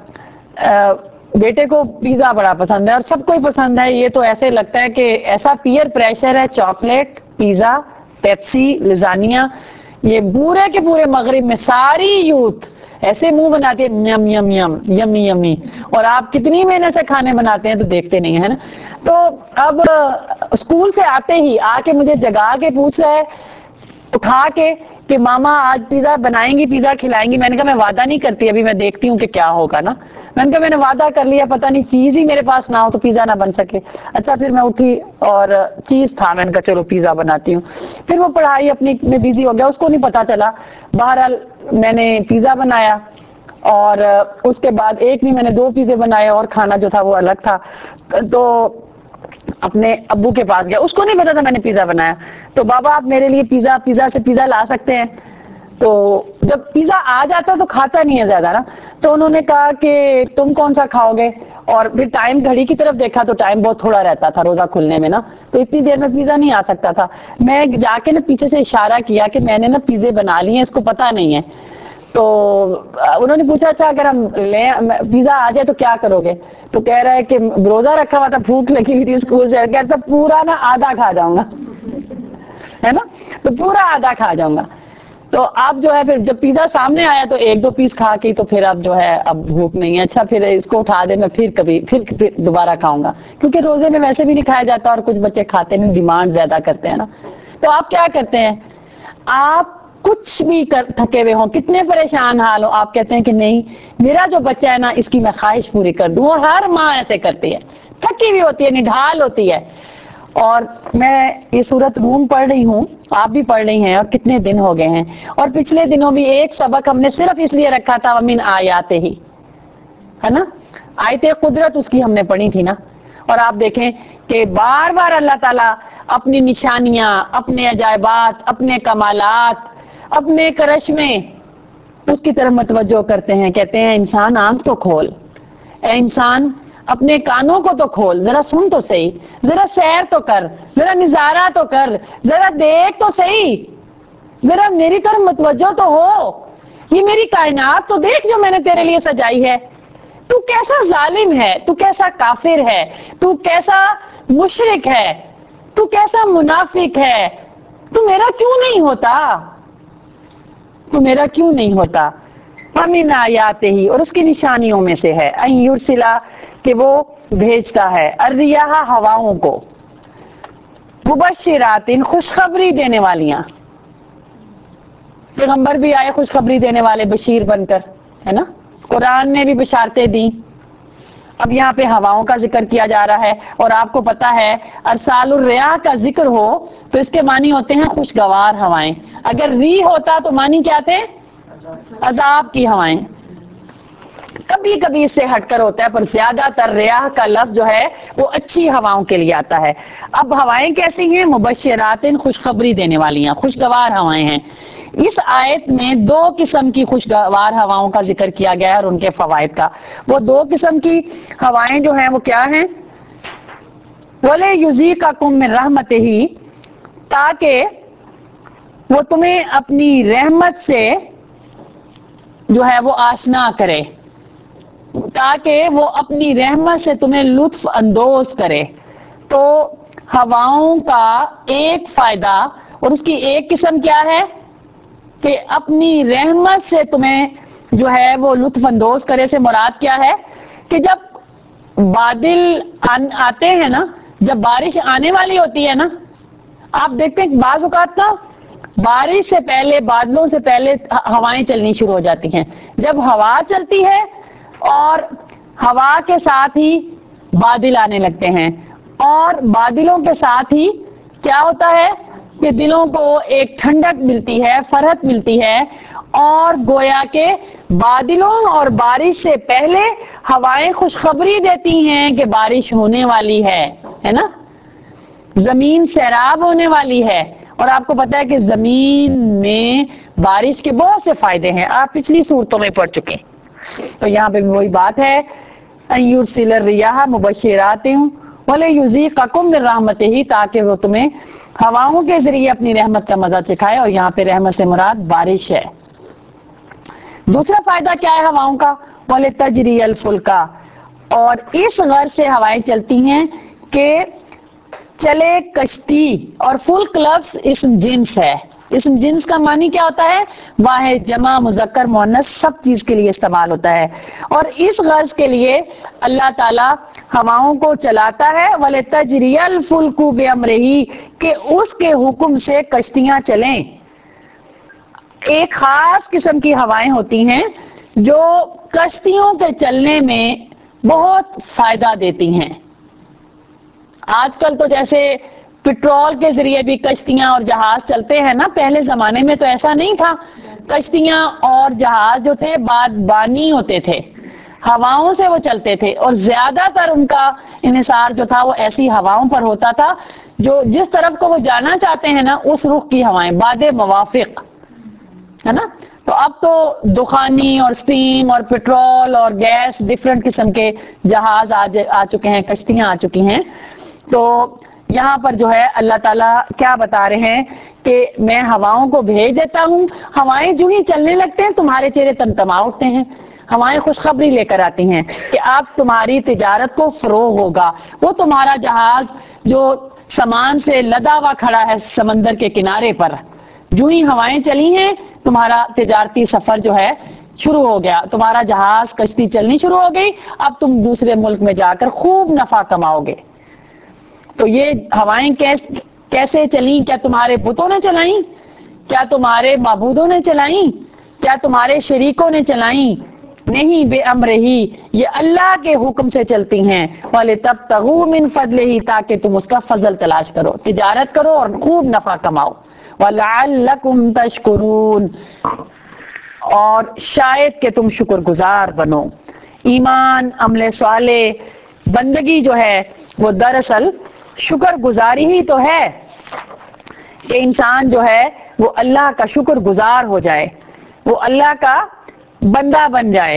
بیٹے کو پیزا بڑا پسند ہے اور سب کو ہی پسند ہے. یہ تو ایسے لگتا ہے کہ ایسا پیئر پریشر ہے، چاکلیٹ، پیزا، پیپسی، لزانیاں، یہ پورے کے پورے مغرب میں ساری یوتھ ایسے منہ بناتے ہیں yum yum yum yummy yummy. اور آپ کتنی محنت سے کھانے بناتے ہیں تو دیکھتے نہیں ہے نا. تو اب اسکول سے آتے ہی آ کے مجھے جگا کے پوچھ رہا ہے اٹھا کے کہ ماما آج پیزا بنائیں گی، پیزا کھلائیں گی. میں نے کہا میں وعدہ نہیں کرتی، ابھی میں دیکھتی ہوں کہ کیا ہوگا نا. میں نے کہا میں نے وعدہ کر لیا، پتہ نہیں چیز ہی میرے پاس نہ ہو تو پیزا نہ بن سکے. اچھا پھر میں اٹھی اور چیز تھا، میں نے کہا چلو پیزا بناتی ہوں. پھر وہ پڑھائی اپنی میں بزی ہو گیا، اس کو نہیں پتا چلا. بہرحال میں نے پیزا بنایا اور اس کے بعد ایک نہیں میں نے 2 پیزے بنائے اور کھانا جو تھا وہ الگ تھا. تو اپنے ابو کے پاس گیا، اس کو نہیں پتا تھا میں نے پیزا بنایا. تو بابا آپ میرے لیے پیزا سے پیزا لا سکتے ہیں؟ تو جب پیزا آ جاتا تو کھاتا نہیں ہے زیادہ نا. تو انہوں نے کہا کہ تم کون سا کھاؤ گے؟ اور پھر ٹائم گھڑی کی طرف دیکھا تو ٹائم بہت تھوڑا رہتا تھا روزہ کھلنے میں نا، تو اتنی دیر میں پیزا نہیں آ سکتا تھا. میں جا کے نا پیچھے سے اشارہ کیا کہ میں نے نا پیزے بنا لیے ہیں، اس کو پتا نہیں ہے. تو انہوں نے پوچھا اچھا اگر ہم پیزا آ جائے تو کیا کرو گے؟ تو کہہ رہا ہے کہ روزہ رکھا ہوا تھا، بھوک لگی ہوئی تھی اسکول سے، کہتا پورا نا آدھا کھا جاؤں گا، ہے نا، تو پورا آدھا کھا جاؤں گا. تو اب جو ہے پھر جب پیزا سامنے آیا تو 1-2 پیس کھا کے تو پھر اب جو ہے اب بھوک نہیں ہے. اچھا پھر اس کو اٹھا دے، میں پھر دوبارہ کھاؤں گا، کیونکہ روزے میں ویسے بھی نہیں کھایا جاتا اور کچھ بچے کھاتے نہیں، ڈیمانڈ زیادہ کرتے ہیں نا. تو آپ کیا کرتے ہیں؟ آپ کچھ بھی تھکے ہوئے ہوں, کتنے پریشان حال ہو, آپ کہتے ہیں کہ نہیں میرا جو بچہ ہے نا اس کی میں خواہش پوری کر دوں. اور ہر ماں ایسے کرتی ہے, تھکی ہوئی ہوتی ہے, نڈھال ہوتی ہے. اور میں یہ سورۃ روم پڑھ رہی ہوں, آپ بھی پڑھ رہی ہیں, اور کتنے دن ہو گئے ہیں, اور پچھلے دنوں بھی ایک سبق ہم نے صرف اس لیے رکھا تھا ومن آیات ہی, ہے نا, آیت قدرت اس کی ہم نے پڑھی تھی نا. اور آپ دیکھیں کہ بار بار اللہ تعالیٰ اپنی نشانیاں, اپنے عجائبات, اپنے کمالات, اپنے کرشمے اس کی طرف متوجہ کرتے ہیں. کہتے ہیں انسان آنکھ تو کھول, اے انسان اپنے کانوں کو تو کھول, ذرا سن تو صحیح, ذرا سیر تو کر, ذرا نظارہ تو کر, ذرا دیکھ تو صحیح, ذرا میری طرف متوجہ تو ہو, یہ میری کائنات تو دیکھ جو میں نے تیرے لیے سجائی ہے. تو کیسا ظالم ہے, تو کیسا کافر ہے, تو کیسا مشرک ہے, تو کیسا منافق ہے, تو میرا کیوں نہیں ہوتا, تو میرا کیوں نہیں ہوتا. وَمِنْ آیَاتِهِ, اور اس کی نشانیوں میں سے ہے, أَن يُرْسِلَ, کہ وہ بھیجتا ہے, الرِّيَاحَ, ہواؤں کو, مبشرات, خوشخبری دینے والیاں. پیغمبر بھی آئے خوشخبری دینے والے بشیر بن کر, ہے نا, قرآن نے بھی بشارتیں دی. اب یہاں پہ ہواؤں کا ذکر کیا جا رہا ہے, اور آپ کو پتا ہے ارسال الریاح کا ذکر ہو تو اس کے معنی ہوتے ہیں خوشگوار ہوائیں. اگر ری ہوتا تو معنی کیا تھے, عذاب کی ہوائیں. کبھی کبھی اس سے ہٹ کر ہوتا ہے, پر زیادہ تر ریاح کا لفظ جو ہے وہ اچھی ہواؤں کے لیے آتا ہے. اب ہوائیں کیسی ہیں, مبشرات, خوشخبری دینے والی ہیں, خوشگوار ہوائیں ہیں. اس آیت میں دو قسم کی خوشگوار ہواؤں کا ذکر کیا گیا ہے اور ان کے فوائد کا. وہ دو قسم کی ہوائیں جو ہیں وہ کیا ہیں, وَلَيُذِيقَكُم مِّن رَحْمَتِهِ, تاکہ وہ تمہیں اپنی رحمت سے جو ہے وہ آشنا کرے, تاکہ وہ اپنی رحمت سے تمہیں لطف اندوز کرے. تو ہواؤں کا ایک فائدہ اور اس کی ایک قسم کیا ہے کہ اپنی رحمت سے تمہیں جو ہے وہ لطف اندوز کرے. سے مراد کیا ہے کہ جب بادل آتے ہیں نا, جب بارش آنے والی ہوتی ہے نا, آپ دیکھتے ہیں بعض اوقات نا بارش سے پہلے, بادلوں سے پہلے ہوائیں چلنی شروع ہو جاتی ہیں. جب ہوا چلتی ہے اور ہوا کے ساتھ ہی بادل آنے لگتے ہیں, اور بادلوں کے ساتھ ہی کیا ہوتا ہے کہ دلوں کو ایک ٹھنڈک ملتی ہے, فرحت ملتی ہے, اور گویا کہ بادلوں اور بارش سے پہلے ہوائیں خوشخبری دیتی ہیں کہ بارش ہونے والی ہے نا, زمین سیراب ہونے والی ہے. اور آپ کو پتا ہے کہ زمین میں بارش کے بہت سے فائدے ہیں, آپ پچھلی صورتوں میں پڑھ چکے. تو یہاں پہ وہی بات ہے, أَن يُرْسِلَ الرِّيَاحَ مُبَشِّرَاتٍ وَلَيُذِيقَكُم مِّن رَحْمَتِهِ, تاکہ وہ تمہیں ہواؤں کے ذریعے اپنی رحمت کا مزہ چکھائے. اور یہاں پہ رحمت سے مراد بارش ہے. دوسرا فائدہ کیا ہے ہواؤں کا, وَلِتَجْرِيَ الْفُلْكَ, اور اس غرض سے ہوائیں چلتی ہیں کہ چلے کشتی. اور فلک لفظ اسم جنس ہے. اسم جنس کا معنی کیا ہوتا ہے, واحد, جمع, مذکر, مؤنث, سب چیز کے لیے استعمال ہوتا ہے. اور اس غرض کے لیے اللہ تعالی ہواؤں کو چلاتا ہے, وَلِتَجْرِيَ الْفُلْكُ بِأَمْرِهِ, کہ اس کے حکم سے کشتیاں چلیں. ایک خاص قسم کی ہوائیں ہوتی ہیں جو کشتیوں کے چلنے میں بہت فائدہ دیتی ہیں. آج کل تو جیسے پٹرول کے ذریعے بھی کشتیاں اور جہاز چلتے ہیں نا, پہلے زمانے میں تو ایسا نہیں تھا. کشتیاں اور جہاز جو تھے بادبانی ہوتے تھے, ہواؤں سے وہ چلتے تھے, اور زیادہ تر ان کا انحصار جو تھا وہ ایسی ہواؤں پر ہوتا تھا جو جس طرف کو وہ جانا چاہتے ہیں نا اس رخ کی ہوائیں, باد موافق, ہے نا. تو اب تو دخانی اور اسٹیم اور پٹرول اور گیس ڈفرینٹ قسم کے جہاز آ چکے ہیں, کشتیاں آ چکی ہیں. تو یہاں پر جو ہے اللہ تعالیٰ کیا بتا رہے ہیں کہ میں ہواؤں کو بھیج دیتا ہوں, ہوائیں جو ہی چلنے لگتے ہیں تمہارے چہرے تمتما اٹھتے ہیں. ہوائیں خوشخبری لے کر آتی ہیں کہ اب تمہاری تجارت کو فروغ ہوگا. وہ تمہارا جہاز جو سامان سے لدا ہوا کھڑا ہے سمندر کے کنارے پر, جو ہی ہوائیں چلی ہیں تمہارا تجارتی سفر جو ہے شروع ہو گیا, تمہارا جہاز کشتی چلنی شروع ہو گئی. اب تم دوسرے ملک میں جا کر خوب نفع کماؤ گے. تو یہ ہوائیں کیسے چلیں, کیا تمہارے بتوں نے چلائیں, کیا تمہارے معبودوں نے چلائیں؟ کیا تمہارے شریکوں نے چلائیں؟ نہیں، بے امر ہی، یہ اللہ کے حکم سے چلتی ہیں، وَلِتَبْتَغُوا مِن فَضْلِهِ، تاکہ تم اس کا فضل تلاش کرو، تجارت کرو اور خوب نفع کماؤ، وَلَعَلَّكُمْ تَشْكُرُونَ، اور شاید کہ تم شکر گزار بنو۔ ایمان، عمل صالح، بندگی جو ہے وہ دراصل شکر گزاری ہی تو ہے، کہ انسان جو ہے وہ اللہ کا شکر گزار ہو جائے، وہ اللہ کا بندہ بن جائے۔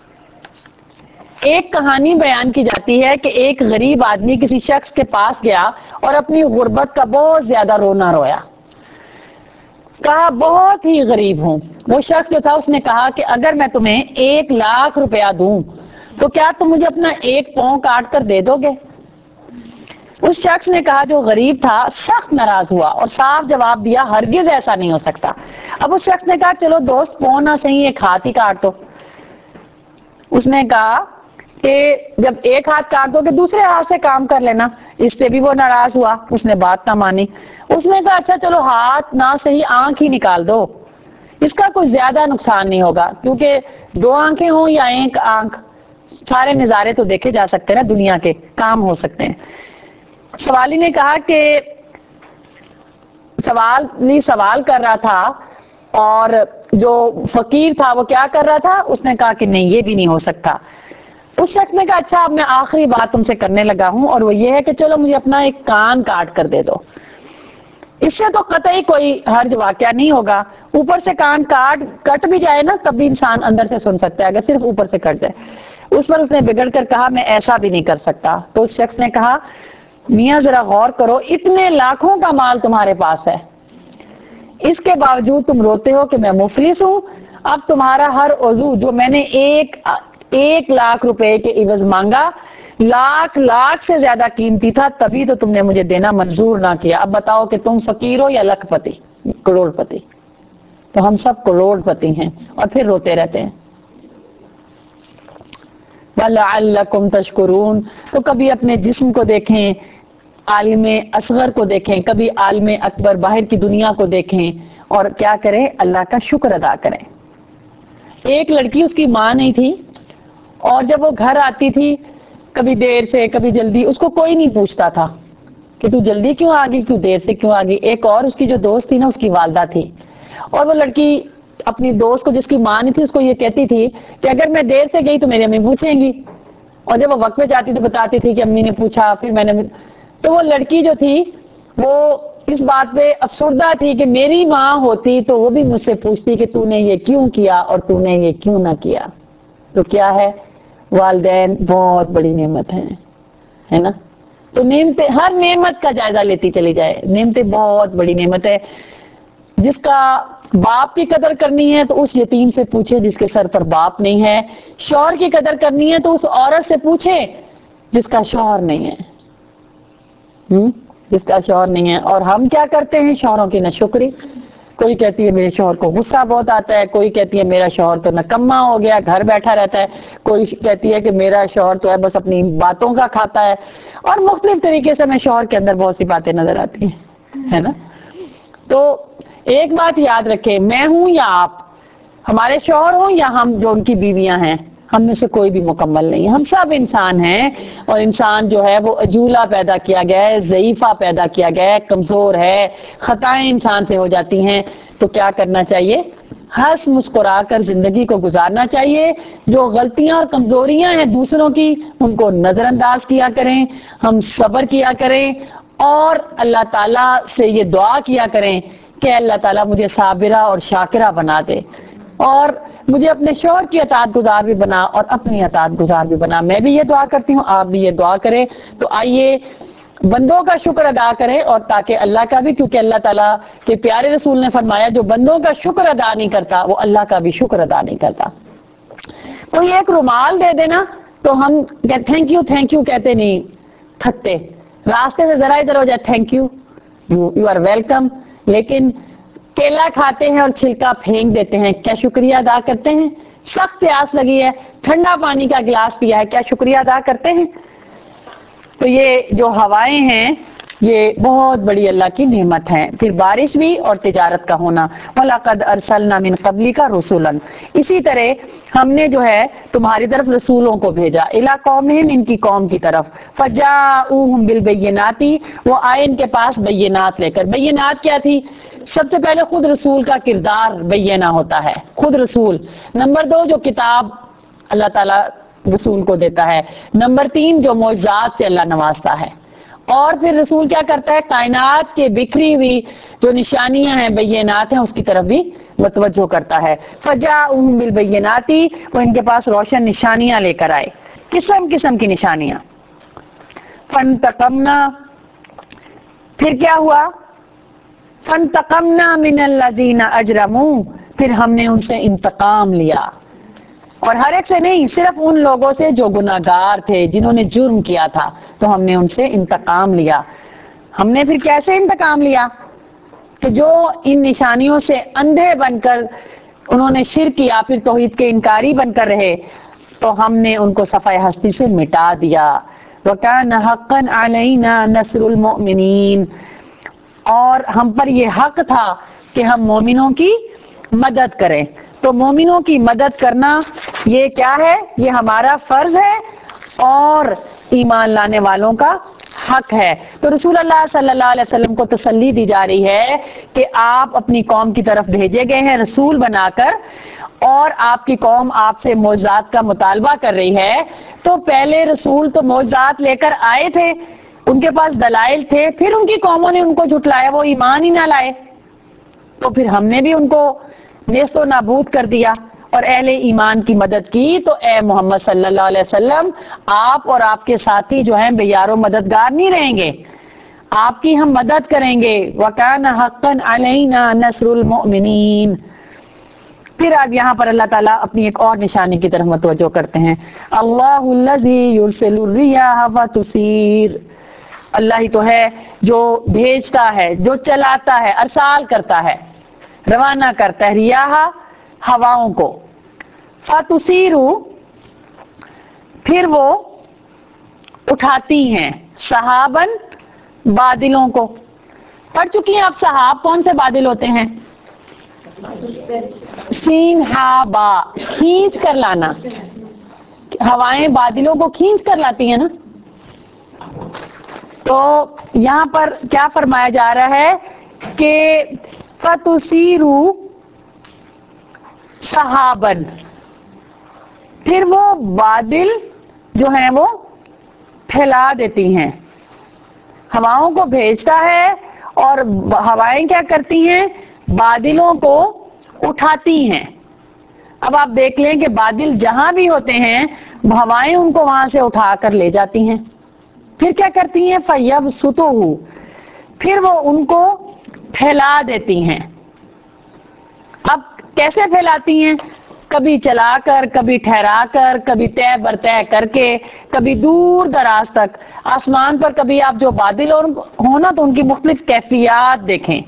ایک کہانی بیان کی جاتی ہے کہ ایک غریب آدمی کسی شخص کے پاس گیا اور اپنی غربت کا بہت زیادہ رونا رویا، کہا بہت ہی غریب ہوں۔ وہ شخص جو تھا اس نے کہا کہ اگر میں تمہیں 1,00,000 روپیہ دوں تو کیا تم مجھے اپنا ایک پاؤں کاٹ کر دے دو گے؟ اس شخص نے کہا، جو غریب تھا، سخت ناراض ہوا اور صاف جواب دیا، ہرگز ایسا نہیں ہو سکتا۔ اب اس شخص نے کہا، چلو دوست، پاؤں نہ صحیح ایک ہاتھ ہی کاٹ دو۔ اس نے کہا کہ جب ایک ہاتھ کاٹ دو گے دوسرے ہاتھ سے کام کر لینا۔ اس سے بھی وہ ناراض ہوا، اس نے بات نہ مانی۔ اس نے کہا، اچھا چلو ہاتھ نہ صحیح آنکھ ہی نکال دو، اس کا کوئی زیادہ نقصان نہیں ہوگا، کیونکہ 2 آنکھیں ہوں یا 1 آنکھ، سارے نظارے تو دیکھے جا سکتے ہیں نا، دنیا کے کام ہو سکتے ہیں۔ سوالی نے کہا کہ سوال کر رہا تھا اور جو فقیر تھا وہ کیا کر رہا تھا؟ اس نے کہا کہ نہیں، یہ بھی نہیں ہو سکتا۔ اس شخص نے کہا، اچھا اب میں آخری بات تم سے کرنے لگا ہوں، اور وہ یہ ہے کہ چلو مجھے اپنا ایک کان کاٹ کر دے دو۔ اس سے تو قطعی کوئی حرج واقعہ نہیں ہوگا، اوپر سے کان کٹ بھی جائے نا تب بھی انسان اندر سے سن سکتا ہے، اگر صرف اوپر سے کٹ جائے۔ اس پر اس نے بگڑ کر کہا، میں ایسا بھی نہیں کر سکتا۔ تو اس شخص نے کہا، میاں ذرا غور کرو، اتنے لاکھوں کا مال تمہارے پاس ہے، اس کے باوجود تم روتے ہو کہ میں مفلس ہوں۔ اب تمہارا ہر عضو جو میں نے 1,00,000 روپے کے عوض مانگا، لاکھ سے زیادہ قیمتی تھا، تبھی تو تم نے مجھے دینا منظور نہ کیا۔ اب بتاؤ کہ تم فقیر ہو یا لکھ پتی، کروڑ پتی؟ تو ہم سب کروڑ پتی ہیں اور پھر روتے رہتے ہیں۔ وَلَعَلَّكُمْ تَشْكُرُونَ، تو کبھی اپنے جسم کو دیکھیں، عالم اصغر کو دیکھیں، کبھی عالم اکبر باہر کی دنیا کو دیکھیں، اور کیا کریں؟ اللہ کا شکر ادا کریں۔ ایک لڑکی، اس کی ماں نہیں تھی، اور جب وہ گھر آتی تھی کبھی دیر سے کبھی جلدی، اس کو کوئی نہیں پوچھتا تھا کہ تو جلدی کیوں آ گئی، کیوں دیر سے کیوں آ گئی۔ ایک اور اس کی جو دوست تھی نا، اس کی والدہ تھی، اور وہ لڑکی اپنی دوست کو، جس کی ماں نہیں تھی، اس کو یہ کہتی تھی کہ اگر میں دیر سے گئی تو میری امی پوچھیں گی، اور جب وہ وقت پہ جاتی تو بتاتی تھی کہ امی نے پوچھا، پھر میں نے۔ تو وہ لڑکی جو تھی وہ اس بات پہ افسردہ تھی کہ میری ماں ہوتی تو وہ بھی مجھ سے پوچھتی کہ تو نے یہ کیوں کیا اور تو نے یہ کیوں نہ کیا۔ تو کیا ہے، والدین بہت بڑی نعمت ہیں، ہے نا؟ تو نعمتیں، ہر نعمت کا جائزہ لیتی چلی جائے، نعمتیں بہت بڑی نعمت ہے۔ جس کا باپ کی قدر کرنی ہے تو اس یتیم سے پوچھے جس کے سر پر باپ نہیں ہے، شوہر کی قدر کرنی ہے تو اس عورت سے پوچھے جس کا شوہر نہیں ہے، جس کا شوہر نہیں ہے۔ اور ہم کیا کرتے ہیں؟ شوہروں کی ناشکری۔ کوئی کہتی ہے میرے شوہر کو غصہ بہت آتا ہے، کوئی کہتی ہے میرا شوہر تو نکما ہو گیا، گھر بیٹھا رہتا ہے، کوئی کہتی ہے کہ میرا شوہر تو ہے بس اپنی باتوں کا کھاتا ہے، اور مختلف طریقے سے ہمیں شوہر کے اندر بہت سی باتیں نظر آتی ہیں، ہے نا؟ تو ایک بات یاد رکھیں، میں ہوں یا آپ، ہمارے شوہر ہوں یا ہم جو ان کی بیویاں ہیں، ہم میں سے کوئی بھی مکمل نہیں ہے، ہم سب انسان ہیں، اور انسان جو ہے وہ عجولہ پیدا کیا گیا ہے، ضعیفہ پیدا کیا گیا ہے، کمزور ہے، خطائیں انسان سے ہو جاتی ہیں۔ تو کیا کرنا چاہیے؟ ہنس مسکرا کر زندگی کو گزارنا چاہیے۔ جو غلطیاں اور کمزوریاں ہیں دوسروں کی، ان کو نظر انداز کیا کریں، ہم صبر کیا کریں، اور اللہ تعالیٰ سے یہ دعا کیا کریں کہ اللہ تعالیٰ مجھے صابرہ اور شاکرہ بنا دے، اور مجھے اپنے شوہر کی اطاعت گزار بھی بنا اور اپنی اطاعت گزار بھی بنا۔ میں بھی یہ دعا کرتی ہوں، آپ بھی یہ دعا کریں۔ تو آئیے بندوں کا شکر ادا کریں، اور تاکہ اللہ کا بھی، کیونکہ اللہ تعالیٰ کے پیارے رسول نے فرمایا جو بندوں کا شکر ادا نہیں کرتا وہ اللہ کا بھی شکر ادا نہیں کرتا۔ کوئی ایک رومال دے دینا تو ہم تھینک یو کہتے نہیں تھکتے، راستے سے ذرا ادھر ہو جائے تھینک یو آر ویلکم، لیکن کیلا کھاتے ہیں اور چھلکا پھینک دیتے ہیں، کیا شکریہ ادا کرتے ہیں؟ سخت پیاس لگی ہے، ٹھنڈا پانی کا گلاس پیا ہے، کیا شکریہ ادا کرتے ہیں؟ تو یہ جو ہوائیں ہیں یہ بہت بڑی اللہ کی نعمت ہے. پھر بارش بھی اور تجارت کا ہونا. وَلَقَدْ أَرْسَلْنَا مِن قَبْلِكَ رُسُلًا, اسی طرح ہم نے جو ہے تمہاری طرف رسولوں کو بھیجا. إِلَىٰ قَوْمِهِمْ, ان کی قوم کی طرف. فَجَاءُوهُمْ بِالْبَيِّنَاتِ, وہ آئے ان کے پاس بینات لے کر. بینات کیا تھی؟ سب سے پہلے خود رسول کا کردار بینہ ہوتا ہے, خود رسول. نمبر 2 جو کتاب اللہ تعالیٰ رسول کو دیتا ہے. نمبر 3 جو معجزات سے اللہ نوازتا ہے. اور پھر رسول کیا کرتا ہے؟ کائنات کے بکھری ہوئی جو نشانیاں ہیں, بینات ہیں, اس کی طرف بھی متوجہ کرتا ہے. فجاءہم بالبینات, وہ ان کے پاس روشن نشانیاں لے کر آئے, قسم قسم کی نشانیاں. فانتقمنا, پھر کیا ہوا؟ فانتقمنا من الذین اجرموا, پھر ہم نے ان سے انتقام لیا. اور ہر ایک سے نہیں, صرف ان لوگوں سے جو گناہگار تھے, جنہوں نے جرم کیا تھا, تو ہم نے ان سے انتقام لیا. ہم نے پھر کیسے انتقام لیا؟ کہ جو ان نشانیوں سے اندھے بن کر انہوں نے شرک کیا, پھر توحید کے انکاری بن کر رہے, تو ہم نے ان کو صفحہ ہستی سے مٹا دیا. وَكَانَ حَقًّا عَلَيْنَا نَصْرُ الْمُؤْمِنِينَ, اور ہم پر یہ حق تھا کہ ہم مومنوں کی مدد کریں. تو مومنوں کی مدد کرنا یہ کیا ہے؟ یہ ہمارا فرض ہے اور ایمان لانے والوں کا حق ہے. تو رسول اللہ صلی اللہ علیہ وسلم کو تسلی دی جا رہی ہے کہ آپ اپنی قوم کی طرف بھیجے گئے ہیں رسول بنا کر, اور آپ کی قوم آپ سے معجزات کا مطالبہ کر رہی ہے. تو پہلے رسول تو معجزات لے کر آئے تھے, ان کے پاس دلائل تھے, پھر ان کی قوموں نے ان کو جھٹلایا, وہ ایمان ہی نہ لائے, تو پھر ہم نے بھی ان کو نیست و نابود کر دیا اور اہل ایمان کی مدد کی. تو اے محمد صلی اللہ علیہ وسلم, آپ اور آپ کے ساتھی جو ہیں بے یار و مددگار نہیں رہیں گے, آپ کی ہم مدد کریں گے. وَكَانَ حَقًّا عَلَيْنَا نَصْرُ الْمُؤْمِنِينَ. پھر اب یہاں پر اللہ تعالیٰ اپنی ایک اور نشانی کی طرف متوجہ کرتے ہیں. اللہ الذی یرسل الرِّیاحَ فَتُثِیرُ, اللہ ہی تو ہے جو بھیجتا ہے, جو چلاتا ہے, ارسال کرتا ہے, روانہ کرتا ہے, ریاح ہواؤں کو. فَتُثِیرُ, پھر وہ اٹھاتی ہیں, سحابن, بادلوں کو. پڑھ چکی ہیں آپ سحاب کون سے بادل ہوتے ہیں؟ سین ہا با, کھینچ کر لانا. ہوائیں بادلوں کو کھینچ کر لاتی ہیں نا. تو یہاں پر کیا فرمایا جا رہا ہے کہ فَتُثِیرُ سحابن, پھر وہ بادل جو ہیں وہ پھیلا دیتی ہیں, ہواؤں کو بھیجتا ہے اور ہوائیں کیا کرتی ہیں؟ بادلوں کو اٹھاتی ہیں. اب آپ دیکھ لیں کہ بادل جہاں بھی ہوتے ہیں ہوائیں ان کو وہاں سے اٹھا کر لے جاتی ہیں. پھر کیا کرتی ہیں؟ فَيَبْسُطُهُ, پھر وہ ان کو پھیلا دیتی ہیں. اب کیسے پھیلاتی ہیں؟ کبھی چلا کر, کبھی ٹھہرا کر, کبھی طے بر طے کر کے, کبھی دور دراز تک. آسمان پر کبھی آپ جو بادل ہونا تو ان کی مختلف کیفیات دیکھیں.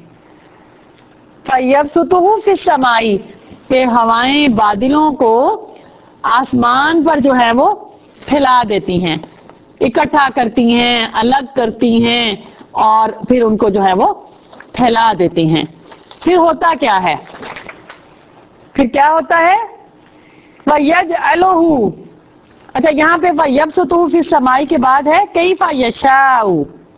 فَيَبْسُطُهُ فِي السَّمَاءِ, کہ ہوائیں بادلوں کو آسمان پر جو ہے وہ پھیلا دیتی ہیں, اکٹھا کرتی ہیں, الگ کرتی ہیں, اور پھر ان کو جو ہے وہ پھیلا دیتی ہیں. پھر ہوتا کیا ہے؟ پھر کیا ہوتا ہے؟ وَيَجْعَلُهُ, اچھا یہاں پہ فَيَبْسُطُهُ فِي السَّمَاءِ کے بعد ہے كَيْفَ يَشَاءُ,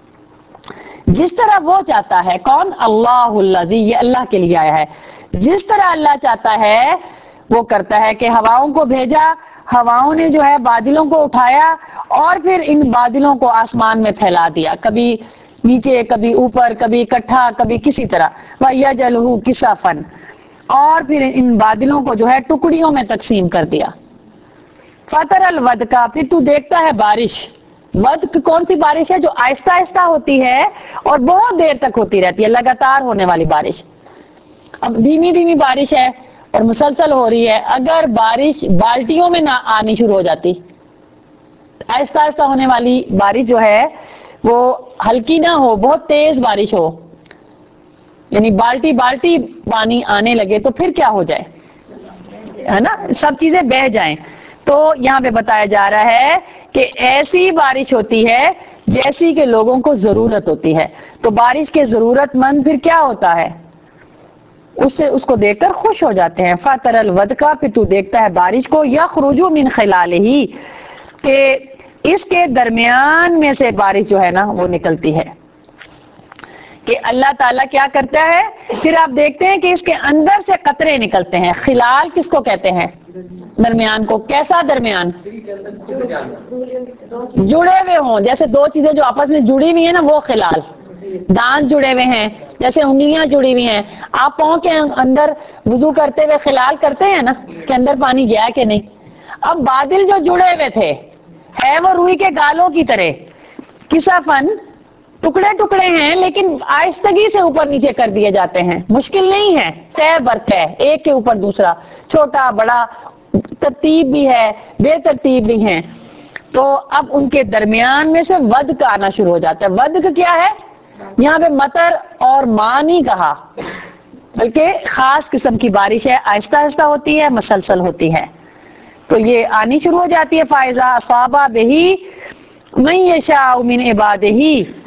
جس طرح وہ چاہتا ہے. کون؟ اللہ الذی, یہ اللہ کے لیے آیا ہے. جس طرح اللہ چاہتا ہے وہ کرتا ہے, کہ ہواؤں کو بھیجا, ہواؤں نے جو ہے بادلوں کو اٹھایا اور پھر ان بادلوں کو آسمان میں پھیلا دیا, کبھی نیچے, کبھی اوپر, کبھی اکٹھا, کبھی کسی طرح. وَيَجْعَلُهُ كِسَفًا, اور پھر ان بادلوں کو جو ہے ٹکڑیوں میں تقسیم کر دیا. فَتَرَ الْوَدْقَ, پھر تو دیکھتا ہے بارش. ودق کون سی بارش ہے؟ جو آہستہ آہستہ ہوتی ہے اور بہت دیر تک ہوتی رہتی ہے, لگاتار ہونے والی بارش. اب دھیمی دھیمی بارش ہے اور مسلسل ہو رہی ہے, اگر بارش بالٹیوں میں نہ آنی شروع ہو جاتی, آہستہ آہستہ ہونے والی بارش جو ہے وہ ہلکی نہ ہو, بہت تیز بارش ہو, یعنی بالٹی بالٹی پانی آنے لگے, تو پھر کیا ہو جائے, ہے نا, سب چیزیں بہہ جائیں. تو یہاں پہ بتایا جا رہا ہے کہ ایسی بارش ہوتی ہے جیسی کہ لوگوں کو ضرورت ہوتی ہے. تو بارش کے ضرورت مند پھر کیا ہوتا ہے؟ اس کو دیکھ کر خوش ہو جاتے ہیں. فَتَرَ الْوَدْقَ، پھر تو دیکھتا ہے بارش کو، يَخْرُجُ مِنْ خِلَالِهِ، کہ اس کے درمیان میں سے بارش جو ہے نا وہ نکلتی ہے. کہ اللہ تعالیٰ کیا کرتا ہے، پھر آپ دیکھتے ہیں کہ اس کے اندر سے قطرے نکلتے ہیں. خلال کس کو کہتے ہیں؟ درمیان کو. کیسا درمیان؟ جڑے ہوئے ہوں، جیسے دو چیزیں جو آپس میں جڑی ہوئی ہیں نا وہ خلال. دانت جڑے ہوئے ہیں، جیسے انگلیاں جڑی ہوئی ہیں. آپ پاؤں کے اندر وضو کرتے ہوئے خلال کرتے ہیں نا کہ اندر پانی گیا کہ نہیں. اب بادل جو جڑے ہوئے تھے ہے وہ روئی کے گالوں کی طرح، کسافن ٹکڑے ٹکڑے ہیں لیکن آہستگی سے اوپر نیچے کر دیے جاتے ہیں. مشکل نہیں ہے، طے بر طے، ایک کے اوپر دوسرا، چھوٹا بڑا، ترتیب بھی ہے بے ترتیب بھی ہیں. تو اب ان کے درمیان میں سے ودق آنا شروع ہو جاتا ہے. ودق کیا ہے؟ یہاں پہ مطر اور ماں نہیں کہا بلکہ خاص قسم کی بارش ہے، آہستہ آہستہ ہوتی ہے، مسلسل ہوتی ہے. تو یہ آنی شروع ہو جاتی ہے. فائزہ صابہ بہی من یشاء من عبادہ،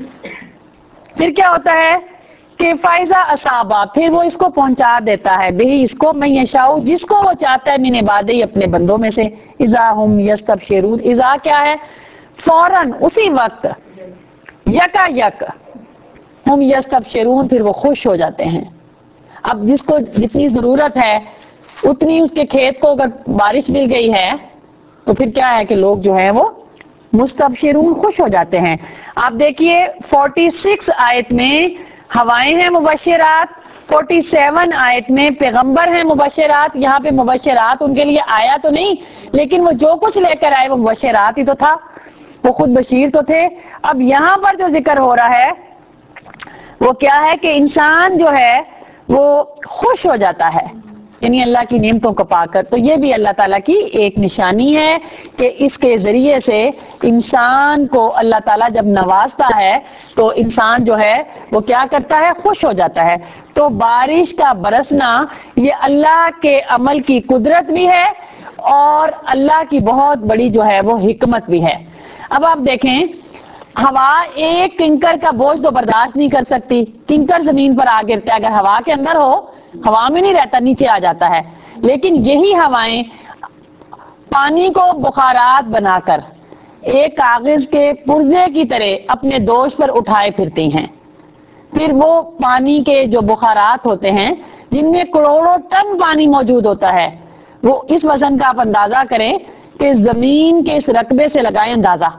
پھر کیا ہوتا ہے کہ فائزہ اصابہ، پھر وہ اس کو پہنچا دیتا ہے، بہی اس کو، من یشاء جس کو وہ چاہتا ہے، من عبادہ اپنے بندوں میں سے. اذا ہم یستبشرون، اذا کیا ہے؟ فوراً، اسی وقت، یکا یک، ہم یستبشرون، پھر وہ خوش ہو جاتے ہیں. اب جس کو جتنی ضرورت ہے اتنی اس کے کھیت کو اگر بارش مل گئی ہے تو پھر کیا ہے کہ لوگ جو ہیں وہ مستبشرون، خوش ہو جاتے ہیں. آپ دیکھیے 46 آیت میں ہوائیں ہیں مبشرات، 47 آیت میں پیغمبر ہیں مبشرات. یہاں پہ مبشرات ان کے لیے آیا تو نہیں، لیکن وہ جو کچھ لے کر آئے وہ مبشرات ہی تو تھا، وہ خود بشیر تو تھے. اب یہاں پر جو ذکر ہو رہا ہے وہ کیا ہے کہ انسان جو ہے وہ خوش ہو جاتا ہے یعنی اللہ کی نعمتوں کو پا کر. تو یہ بھی اللہ تعالیٰ کی ایک نشانی ہے کہ اس کے ذریعے سے انسان کو اللہ تعالیٰ جب نوازتا ہے تو انسان جو ہے وہ کیا کرتا ہے؟ خوش ہو جاتا ہے. تو بارش کا برسنا یہ اللہ کے عمل کی قدرت بھی ہے اور اللہ کی بہت بڑی جو ہے وہ حکمت بھی ہے. اب آپ دیکھیں، ہوا ایک کنکر کا بوجھ تو برداشت نہیں کر سکتی. کنکر زمین پر آ گرتا ہے، اگر ہوا کے اندر ہو ہوا میں نہیں رہتا، نیچے آ جاتا ہے. لیکن یہی ہوائیں پانی کو بخارات بنا کر ایک کاغذ کے پرزے کی طرح اپنے دوش پر اٹھائے پھرتی ہیں. پھر وہ پانی کے جو بخارات ہوتے ہیں جن میں کروڑوں ٹن پانی موجود ہوتا ہے، وہ اس وزن کا آپ اندازہ کریں کہ زمین کے اس رقبے سے لگائیں اندازہ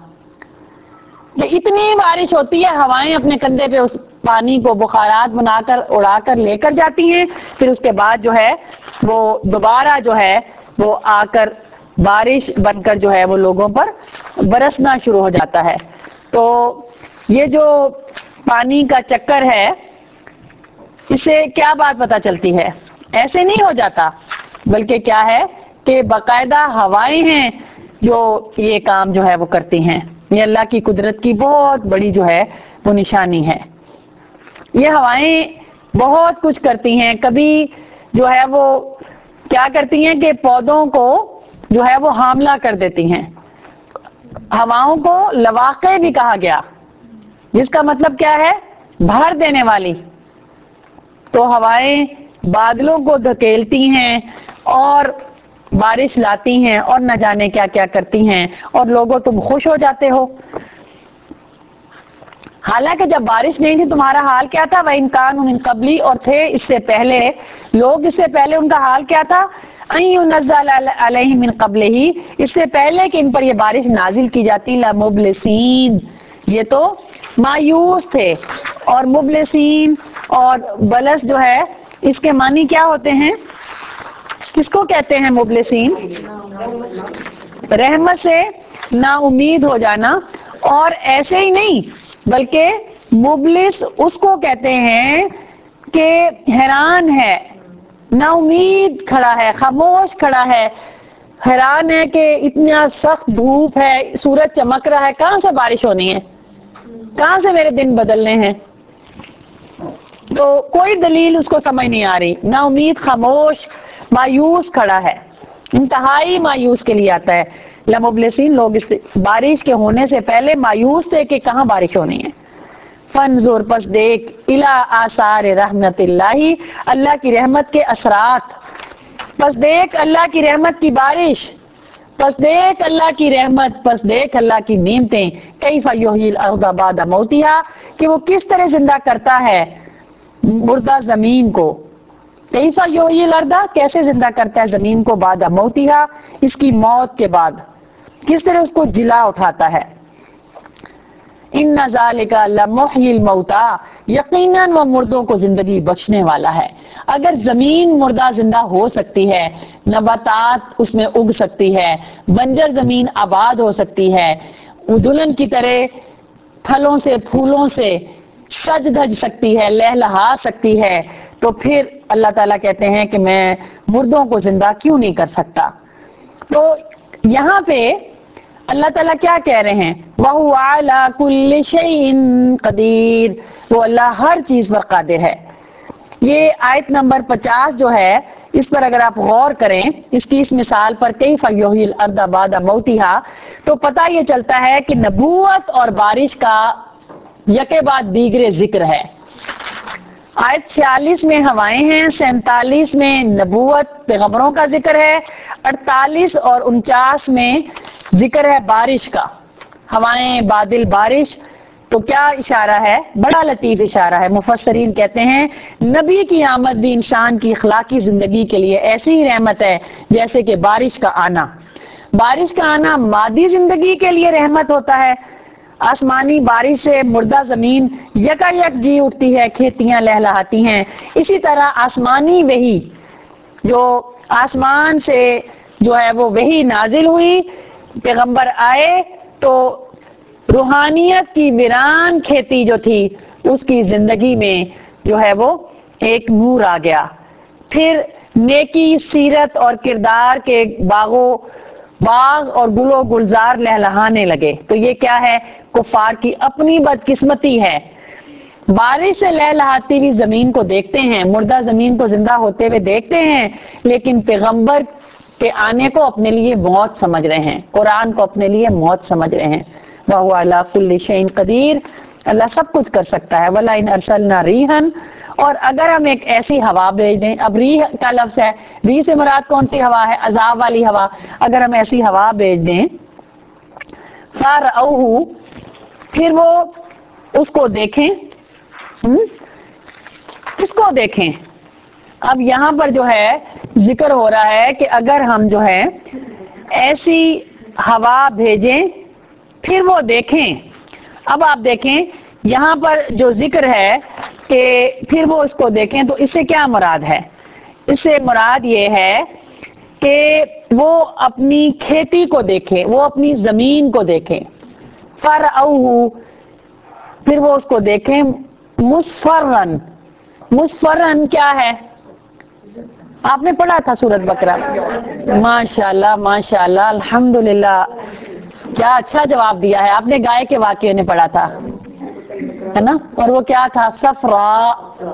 کہ اتنی بارش ہوتی ہے، ہوائیں اپنے کندھے پہ اس پانی کو بخارات بنا کر اڑا کر لے کر جاتی ہیں. پھر اس کے بعد جو ہے وہ دوبارہ جو ہے وہ آ کر بارش بن کر جو ہے وہ لوگوں پر برسنا شروع ہو جاتا ہے. تو یہ جو پانی کا چکر ہے اس سے کیا بات پتہ چلتی ہے؟ ایسے نہیں ہو جاتا بلکہ کیا ہے کہ باقاعدہ ہوائیں ہیں جو یہ کام جو ہے وہ کرتی ہیں. یہ اللہ کی قدرت کی بہت بڑی جو ہے وہ نشانی ہے. یہ ہوائیں بہت کچھ کرتی ہیں. کبھی جو ہے وہ کیا کرتی ہیں کہ پودوں کو جو ہے وہ حاملہ کر دیتی ہیں. ہواؤں کو لواقع بھی کہا گیا جس کا مطلب کیا ہے؟ بھر دینے والی. تو ہوائیں بادلوں کو دھکیلتی ہیں اور بارش لاتی ہیں اور نہ جانے کیا کیا کرتی ہیں اور لوگوں تم خوش ہو جاتے ہو. حالانکہ جب بارش نہیں تھی تمہارا حال کیا تھا؟ وَإِن كَانُوا مِن قَبْلِ، اور تھے اس سے پہلے لوگ، اس سے پہلے ان کا حال کیا تھا؟ أَن يُنَزَّلَ عَلَيْهِم مِّن قَبْلِهِ، اس سے پہلے کہ ان پر یہ بارش نازل کی جاتی، لَمُبْلِسِينَ، یہ تو مایوس تھے. اور مبلسین اور بلس جو ہے اس کے معنی کیا ہوتے ہیں؟ کس کو کہتے ہیں مبلسین؟ رحمت سے نا امید ہو جانا. اور ایسے ہی نہیں بلکہ مبلس اس کو کہتے ہیں کہ حیران ہے، نا امید کھڑا ہے، خاموش کھڑا ہے، حیران ہے کہ اتنا سخت دھوپ ہے، سورج چمک رہا ہے، کہاں سے بارش ہونی ہے، کہاں سے میرے دن بدلنے ہیں. تو کوئی دلیل اس کو سمجھ نہیں آ رہی، نا امید، خاموش، مایوس کھڑا ہے. انتہائی مایوس کے لیے آتا ہے. لمبلسین لوگ اس بارش کے ہونے سے پہلے مایوس تھے کہ کہاں بارش ہونی ہے. فنظر پس دیکھ الی آثار رحمت اللہ اللہ کی رحمت کے اثرات. پس دیکھ اللہ کی رحمت کی بارش، پس دیکھ اللہ کی رحمت، پس دیکھ اللہ کی نعمتیں. کیف یحیی الارض بعد موتہا کہ وہ کس طرح زندہ کرتا ہے مردہ زمین کو. کیف یحیی الارض کیسے زندہ کرتا ہے زمین کو بعد موتہا اس کی موت کے بعد، کس طرح اس کو جلا اٹھاتا ہے. ان ذالک لمحیی الموتیٰ یقیناً وہ مردوں کو زندگی بخشنے والا ہے. اگر زمین مردہ زندہ ہو سکتی ہے، نباتات اس میں اگ سکتی ہے، بنجر زمین آباد ہو سکتی ہے، دلہن کی طرح پھلوں سے پھولوں سے سج دھج سکتی ہے، لہلہا سکتی ہے، تو پھر اللہ تعالیٰ کہتے ہیں کہ میں مردوں کو زندہ کیوں نہیں کر سکتا. تو یہاں پہ اللہ تعالیٰ کیا کہہ رہے ہیں؟ وَهُوَ عَلَى كُلِّ شَيْءٍ قَدِيرٌ وہ اللہ ہر چیز پر قادر ہے. یہ آیت نمبر 50 جو ہے اس پر اگر آپ غور کریں، اس کی اس مثال پر کیف یحیی الارض بعد موتہا، تو پتہ یہ چلتا ہے کہ نبوت اور بارش کا یکے بعد دیگرے ذکر ہے. آیت 46 میں ہوائیں ہیں، 47 میں نبوت پیغمبروں کا ذکر ہے، 48 اور 49 میں ذکر ہے بارش کا. ہوائیں، بادل، بارش. تو کیا اشارہ ہے؟ بڑا لطیف اشارہ ہے. مفسرین کہتے ہیں نبی کی آمد بھی انسان کی اخلاقی زندگی کے لیے ایسی ہی رحمت ہے جیسے کہ بارش کا آنا. بارش کا آنا مادی زندگی کے لیے رحمت ہوتا ہے. آسمانی بارش سے مردہ زمین یکا یک جی اٹھتی ہے، کھیتیاں لہلہاتی ہیں. اسی طرح آسمانی وحی جو آسمان سے جو ہے وہ وحی نازل ہوئی، پیغمبر آئے تو روحانیت کی ویران کھیتی جو تھی اس کی زندگی میں جو ہے وہ ایک نور آ گیا. پھر نیکی، سیرت اور کردار کے باغ اور گل و گلزار لہلہانے لگے. تو یہ کیا ہے؟ کفار کی اپنی بدقسمتی ہے. بارش سے لہلہاتی ہوئی زمین کو دیکھتے ہیں، مردہ زمین کو زندہ ہوتے ہوئے دیکھتے ہیں، لیکن پیغمبر کے آنے کو اپنے لیے موت سمجھ رہے ہیں، قرآن کو اپنے لیے موت سمجھ رہے ہیں. وَهُوَ عَلَى كُلِّ شَيْءٍ قَدِيرٌ اللہ سب کچھ کر سکتا ہے. وَلَئِنْ أَرْسَلْنَا رِيحًا اور اگر ہم ایک ایسی ہوا بھیج دیں، اب ریح کا لفظ ہے، ریح سے مراد کون سی ہوا ہے؟ عذاب والی ہوا. اگر ہم ایسی ہوا بھیج دیں فَرَأَوْهُ پھر وہ اس کو دیکھیں، اس کو دیکھیں. اب یہاں پر جو ہے ذکر ہو رہا ہے کہ اگر ہم جو ہے ایسی ہوا بھیجیں پھر وہ دیکھیں. اب آپ دیکھیں یہاں پر جو ذکر ہے کہ پھر وہ اس کو دیکھیں، تو اس سے کیا مراد ہے؟ اس سے مراد یہ ہے کہ وہ اپنی کھیتی کو دیکھیں، وہ اپنی زمین کو دیکھیں. فَرَأَوْهُ پھر وہ اس کو دیکھیں مُصْفَرًّا. مصفرن کیا ہے؟ آپ نے پڑھا تھا سورۃ بقرہ. ماشاءاللہ ماشاءاللہ الحمدللہ، کیا اچھا جواب دیا ہے آپ نے. گائے کے واقعے نے پڑھا تھا ہے نا، اور وہ کیا تھا؟ صفراء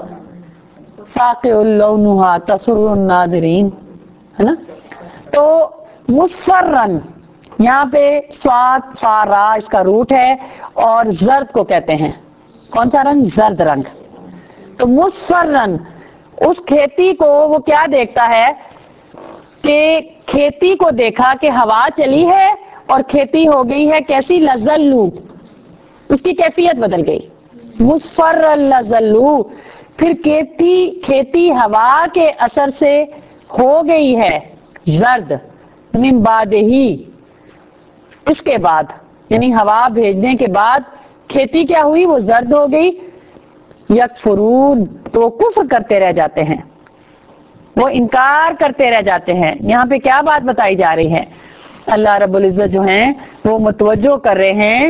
فاقع لونھا تسر الناظرین ہے نا. تو مصفرن یہاں پہ صاد فا را اس کا روٹ ہے اور زرد کو کہتے ہیں. کون سا رنگ؟ زرد رنگ. تو مصفرن اس کھیتی کو وہ کیا دیکھتا ہے کہ کھیتی کو دیکھا کہ ہوا چلی ہے اور کھیتی ہو گئی ہے کیسی؟ لذلو، اس کی کیفیت بدل گئی. مصفر لذلو پھر کھیتی ہوا کے اثر سے ہو گئی ہے زرد. من بعد ہی اس کے بعد، یعنی ہوا بھیجنے کے بعد کھیتی کیا ہوئی؟ وہ زرد ہو گئی. یکفرون تو وہ کفر کرتے رہ جاتے ہیں، وہ انکار کرتے رہ جاتے ہیں. یہاں پہ کیا بات بتائی جا رہی ہے؟ اللہ رب العزت جو ہیں وہ متوجہ کر رہے ہیں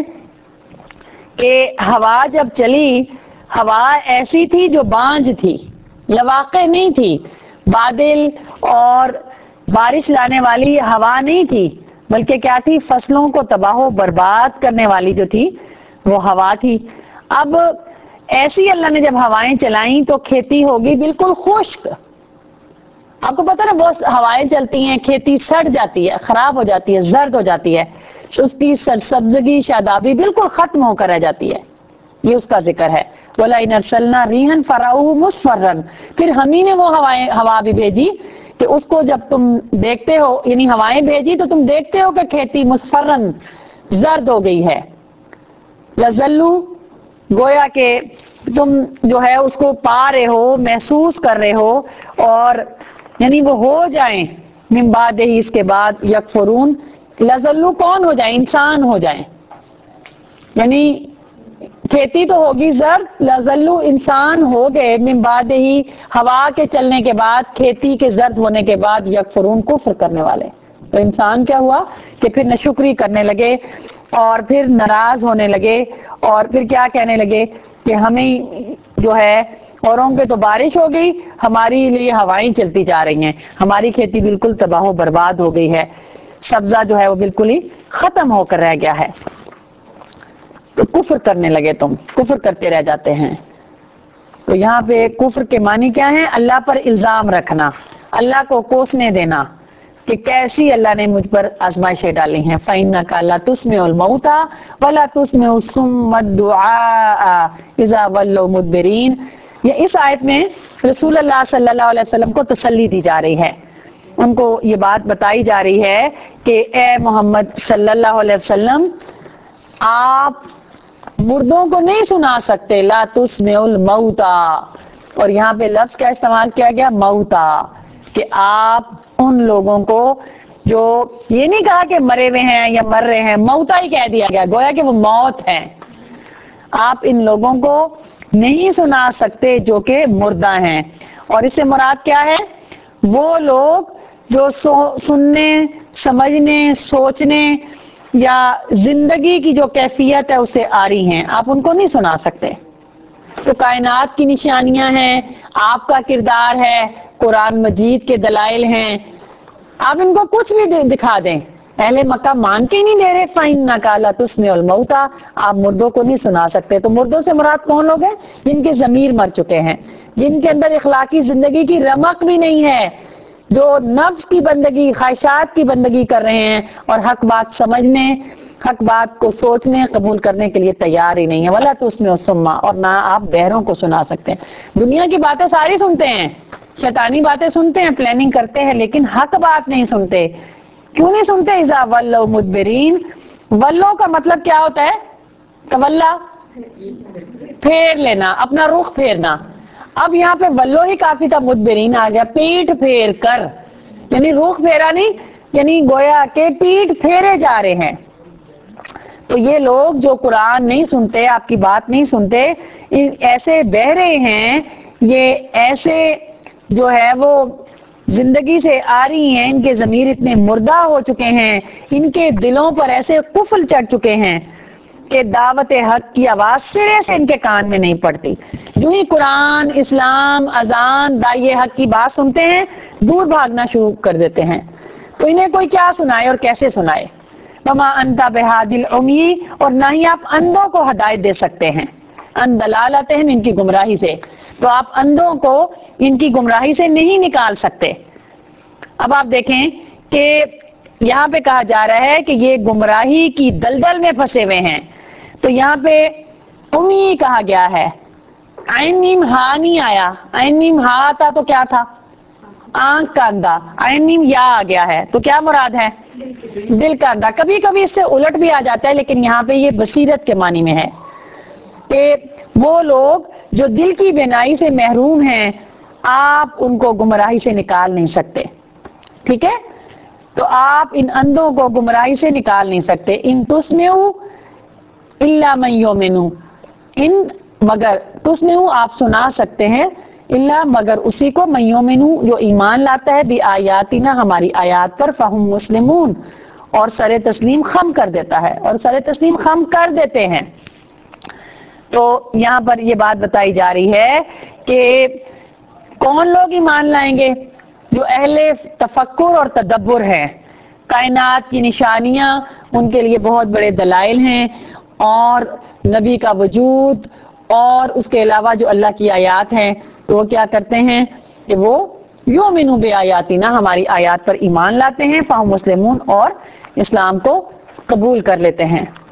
کہ ہوا جب چلی، ہوا ایسی تھی جو بانجھ تھی، لواقع نہیں تھی. بادل اور بارش لانے والی ہوا نہیں تھی، بلکہ کیا تھی؟ فصلوں کو تباہ و برباد کرنے والی جو تھی وہ ہوا تھی. اب ایسی اللہ نے جب ہوائیں چلائیں تو کھیتی ہوگی بالکل خشک. آپ کو پتا نا بہت ہوائیں چلتی ہیں، کھیتی سڑ جاتی ہے، خراب ہو جاتی ہے، زرد ہو جاتی ہے، اس کی سرسبزگی شادابی بالکل ختم ہو کر رہ جاتی ہے، یہ اس کا ذکر ہے۔ وَلَئِنْ أَرْسَلْنَا رِيحًا فَرَأَوْهُ مُصْفَرًّا، پھر ہم ہی نے وہ ہوا بھی بھیجی کہ اس کو جب تم دیکھتے ہو، یعنی ہوائیں بھیجی تو تم دیکھتے ہو کہ کھیتی مصفرن زرد ہو گئی ہے۔ لَزَلُّ، گویا کہ تم جو ہے اس کو پا رہے ہو، محسوس کر رہے ہو، اور یعنی وہ ہو جائیں من بعد ہی، اس کے بعد یکفرون، لَزَلُّ کون ہو جائیں؟ انسان ہو جائیں، یعنی کھیتی تو ہوگی زرد، لَزَلُّ انسان ہو گئے من بعد ہی، ہوا کے چلنے کے بعد، کھیتی کے زرد ہونے کے بعد، یکفرون کفر کرنے والے۔ تو انسان کیا ہوا کہ پھر ناشکری کرنے لگے اور پھر ناراض ہونے لگے، اور پھر کیا کہنے لگے کہ ہمیں جو ہے اوروں کے تو بارش ہو گئی، ہماری لیے ہوائیں چلتی جا رہی ہیں، ہماری کھیتی بالکل تباہ و برباد ہو گئی ہے، سبزہ جو ہے وہ بالکل ہی ختم ہو کر رہ گیا ہے۔ تو کفر کرنے لگے، تم کفر کرتے رہ جاتے ہیں۔ تو یہاں پہ کفر کے معنی کیا ہیں؟ اللہ پر الزام رکھنا، اللہ کو کوسنے دینا کہ کیسی اللہ نے مجھ پر آزمائشیں ڈالی ہیں۔ فَإِنَّكَ لَا تُسْمِعُ الْمَوْتَىٰ وَلَا تُسْمِعُ الصُّمَّ الدُّعَاءَ إِذَا وَلَّوْا مُدْبِرِينَ۔ یہ اس آیت میں رسول اللہ صلی اللہ علیہ وسلم کو تسلی دی جا رہی ہے، ان کو یہ بات بتائی جا رہی ہے کہ اے محمد صلی اللہ علیہ وسلم، آپ مردوں کو نہیں سنا سکتے، لا تسمع الموتى، اور یہاں پہ لفظ کیا استعمال کیا گیا؟ موتا، کہ آپ ان لوگوں کو جو، یہ نہیں کہا کہ مرے ہوئے ہیں یا مر رہے ہیں، موتا ہی کہہ دیا گیا، گویا کہ وہ موت ہے، آپ ان لوگوں کو نہیں سنا سکتے جو کہ مردہ ہیں۔ اور اس سے مراد کیا ہے؟ وہ لوگ جو سننے، سمجھنے، سوچنے یا زندگی کی جو کیفیت ہے اسے آ رہی ہیں، آپ ان کو نہیں سنا سکتے۔ تو کائنات کی نشانیاں ہیں، آپ کا کردار ہے، قرآن مجید کے دلائل ہیں، آپ ان کو کچھ بھی دکھا دیں، اہل مکہ مان کے ہی نہیں دے رہے۔ فَإِنَّكَ لَا تُسْمِعُ الْمَوْتَىٰ، آپ مردوں کو نہیں سنا سکتے۔ تو مردوں سے مراد کون لوگ ہیں؟ جن کے ضمیر مر چکے ہیں، جن کے اندر اخلاقی زندگی کی رمق بھی نہیں ہے، جو نفس کی بندگی، خواہشات کی بندگی کر رہے ہیں اور حق بات سمجھنے، حق بات کو سوچنے، قبول کرنے کے لیے تیار ہی نہیں ہے۔ وَلَا تُسْمِعُ الصُّمَّ، اور نہ آپ بہروں کو سنا سکتے ہیں۔ دنیا کی باتیں ساری سنتے ہیں، شیطانی باتیں سنتے ہیں، پلاننگ کرتے ہیں، لیکن حق بات نہیں سنتے۔ کیوں نہیں سنتے؟ اذا ولوا مدبرین، ولو کا مطلب کیا ہوتا ہے؟ تولا، پھیر لینا، اپنا رخ پھیرنا۔ اب یہاں پہ ولو ہی کافی تھا، مدبرین آ گیا، پیٹ پھیر کر، یعنی رخ پھیرا نہیں، یعنی گویا کہ پیٹ پھیرے جا رہے ہیں۔ تو یہ لوگ جو قرآن نہیں سنتے، آپ کی بات نہیں سنتے، ایسے بہرے ہیں، یہ ایسے جو ہے وہ زندگی سے آ رہی ہیں، ان کے ضمیر اتنے مردہ ہو چکے ہیں، ان کے دلوں پر ایسے قفل چڑھ چکے ہیں کہ دعوت حق کی آواز سرے سے ان کے کان میں نہیں پڑتی۔ جو ہی قرآن، اسلام، اذان، داعی حق کی بات سنتے ہیں، دور بھاگنا شروع کر دیتے ہیں۔ تو انہیں کوئی کیا سنائے اور کیسے سنائے؟ وما انت بہادی العمی، اور نہ ہی آپ اندھوں کو ہدایت دے سکتے ہیں، ان دلالتہم، ان کی گمراہی سے، تو آپ اندھوں کو ان کی گمراہی سے نہیں نکال سکتے۔ اب آپ دیکھیں کہ یہاں پہ کہا جا رہا ہے کہ یہ گمراہی کی دلدل میں پھنسے ہوئے ہیں، تو یہاں پہ امی کہا گیا ہے، عین میم ہا نہیں آیا، عین میم ہا آتا تو کیا تھا؟ آنکھ کا اندھا، عین میم یا آ گیا ہے تو کیا مراد ہے؟ دل کا اندھا۔ کبھی کبھی اس سے الٹ بھی آ جاتا ہے، لیکن یہاں پہ یہ بصیرت کے معنی میں ہے کہ وہ لوگ جو دل کی بینائی سے محروم ہیں، آپ ان کو گمراہی سے نکال نہیں سکتے، ٹھیک ہے؟ تو آپ ان اندھوں کو گمراہی سے نکال نہیں سکتے۔ ان تسمعوا الا من یؤمن، ان مگر تسمعوا آپ سنا سکتے ہیں، الا مگر اسی کو، من یؤمن جو ایمان لاتا ہے، بآیاتنا ہماری آیات پر، فہم مسلمون اور سر تسلیم خم کر دیتا ہے، اور سر تسلیم خم کر دیتے ہیں۔ تو یہاں پر یہ بات بتائی جا رہی ہے کہ کون لوگ ایمان لائیں گے؟ جو اہل تفکر اور تدبر ہیں، کائنات کی نشانیاں ان کے لیے بہت بڑے دلائل ہیں، اور نبی کا وجود اور اس کے علاوہ جو اللہ کی آیات ہیں، تو وہ کیا کرتے ہیں کہ وہ یؤمنوا بآیاتنا، ہماری آیات پر ایمان لاتے ہیں، فہم مسلمون، اور اسلام کو قبول کر لیتے ہیں.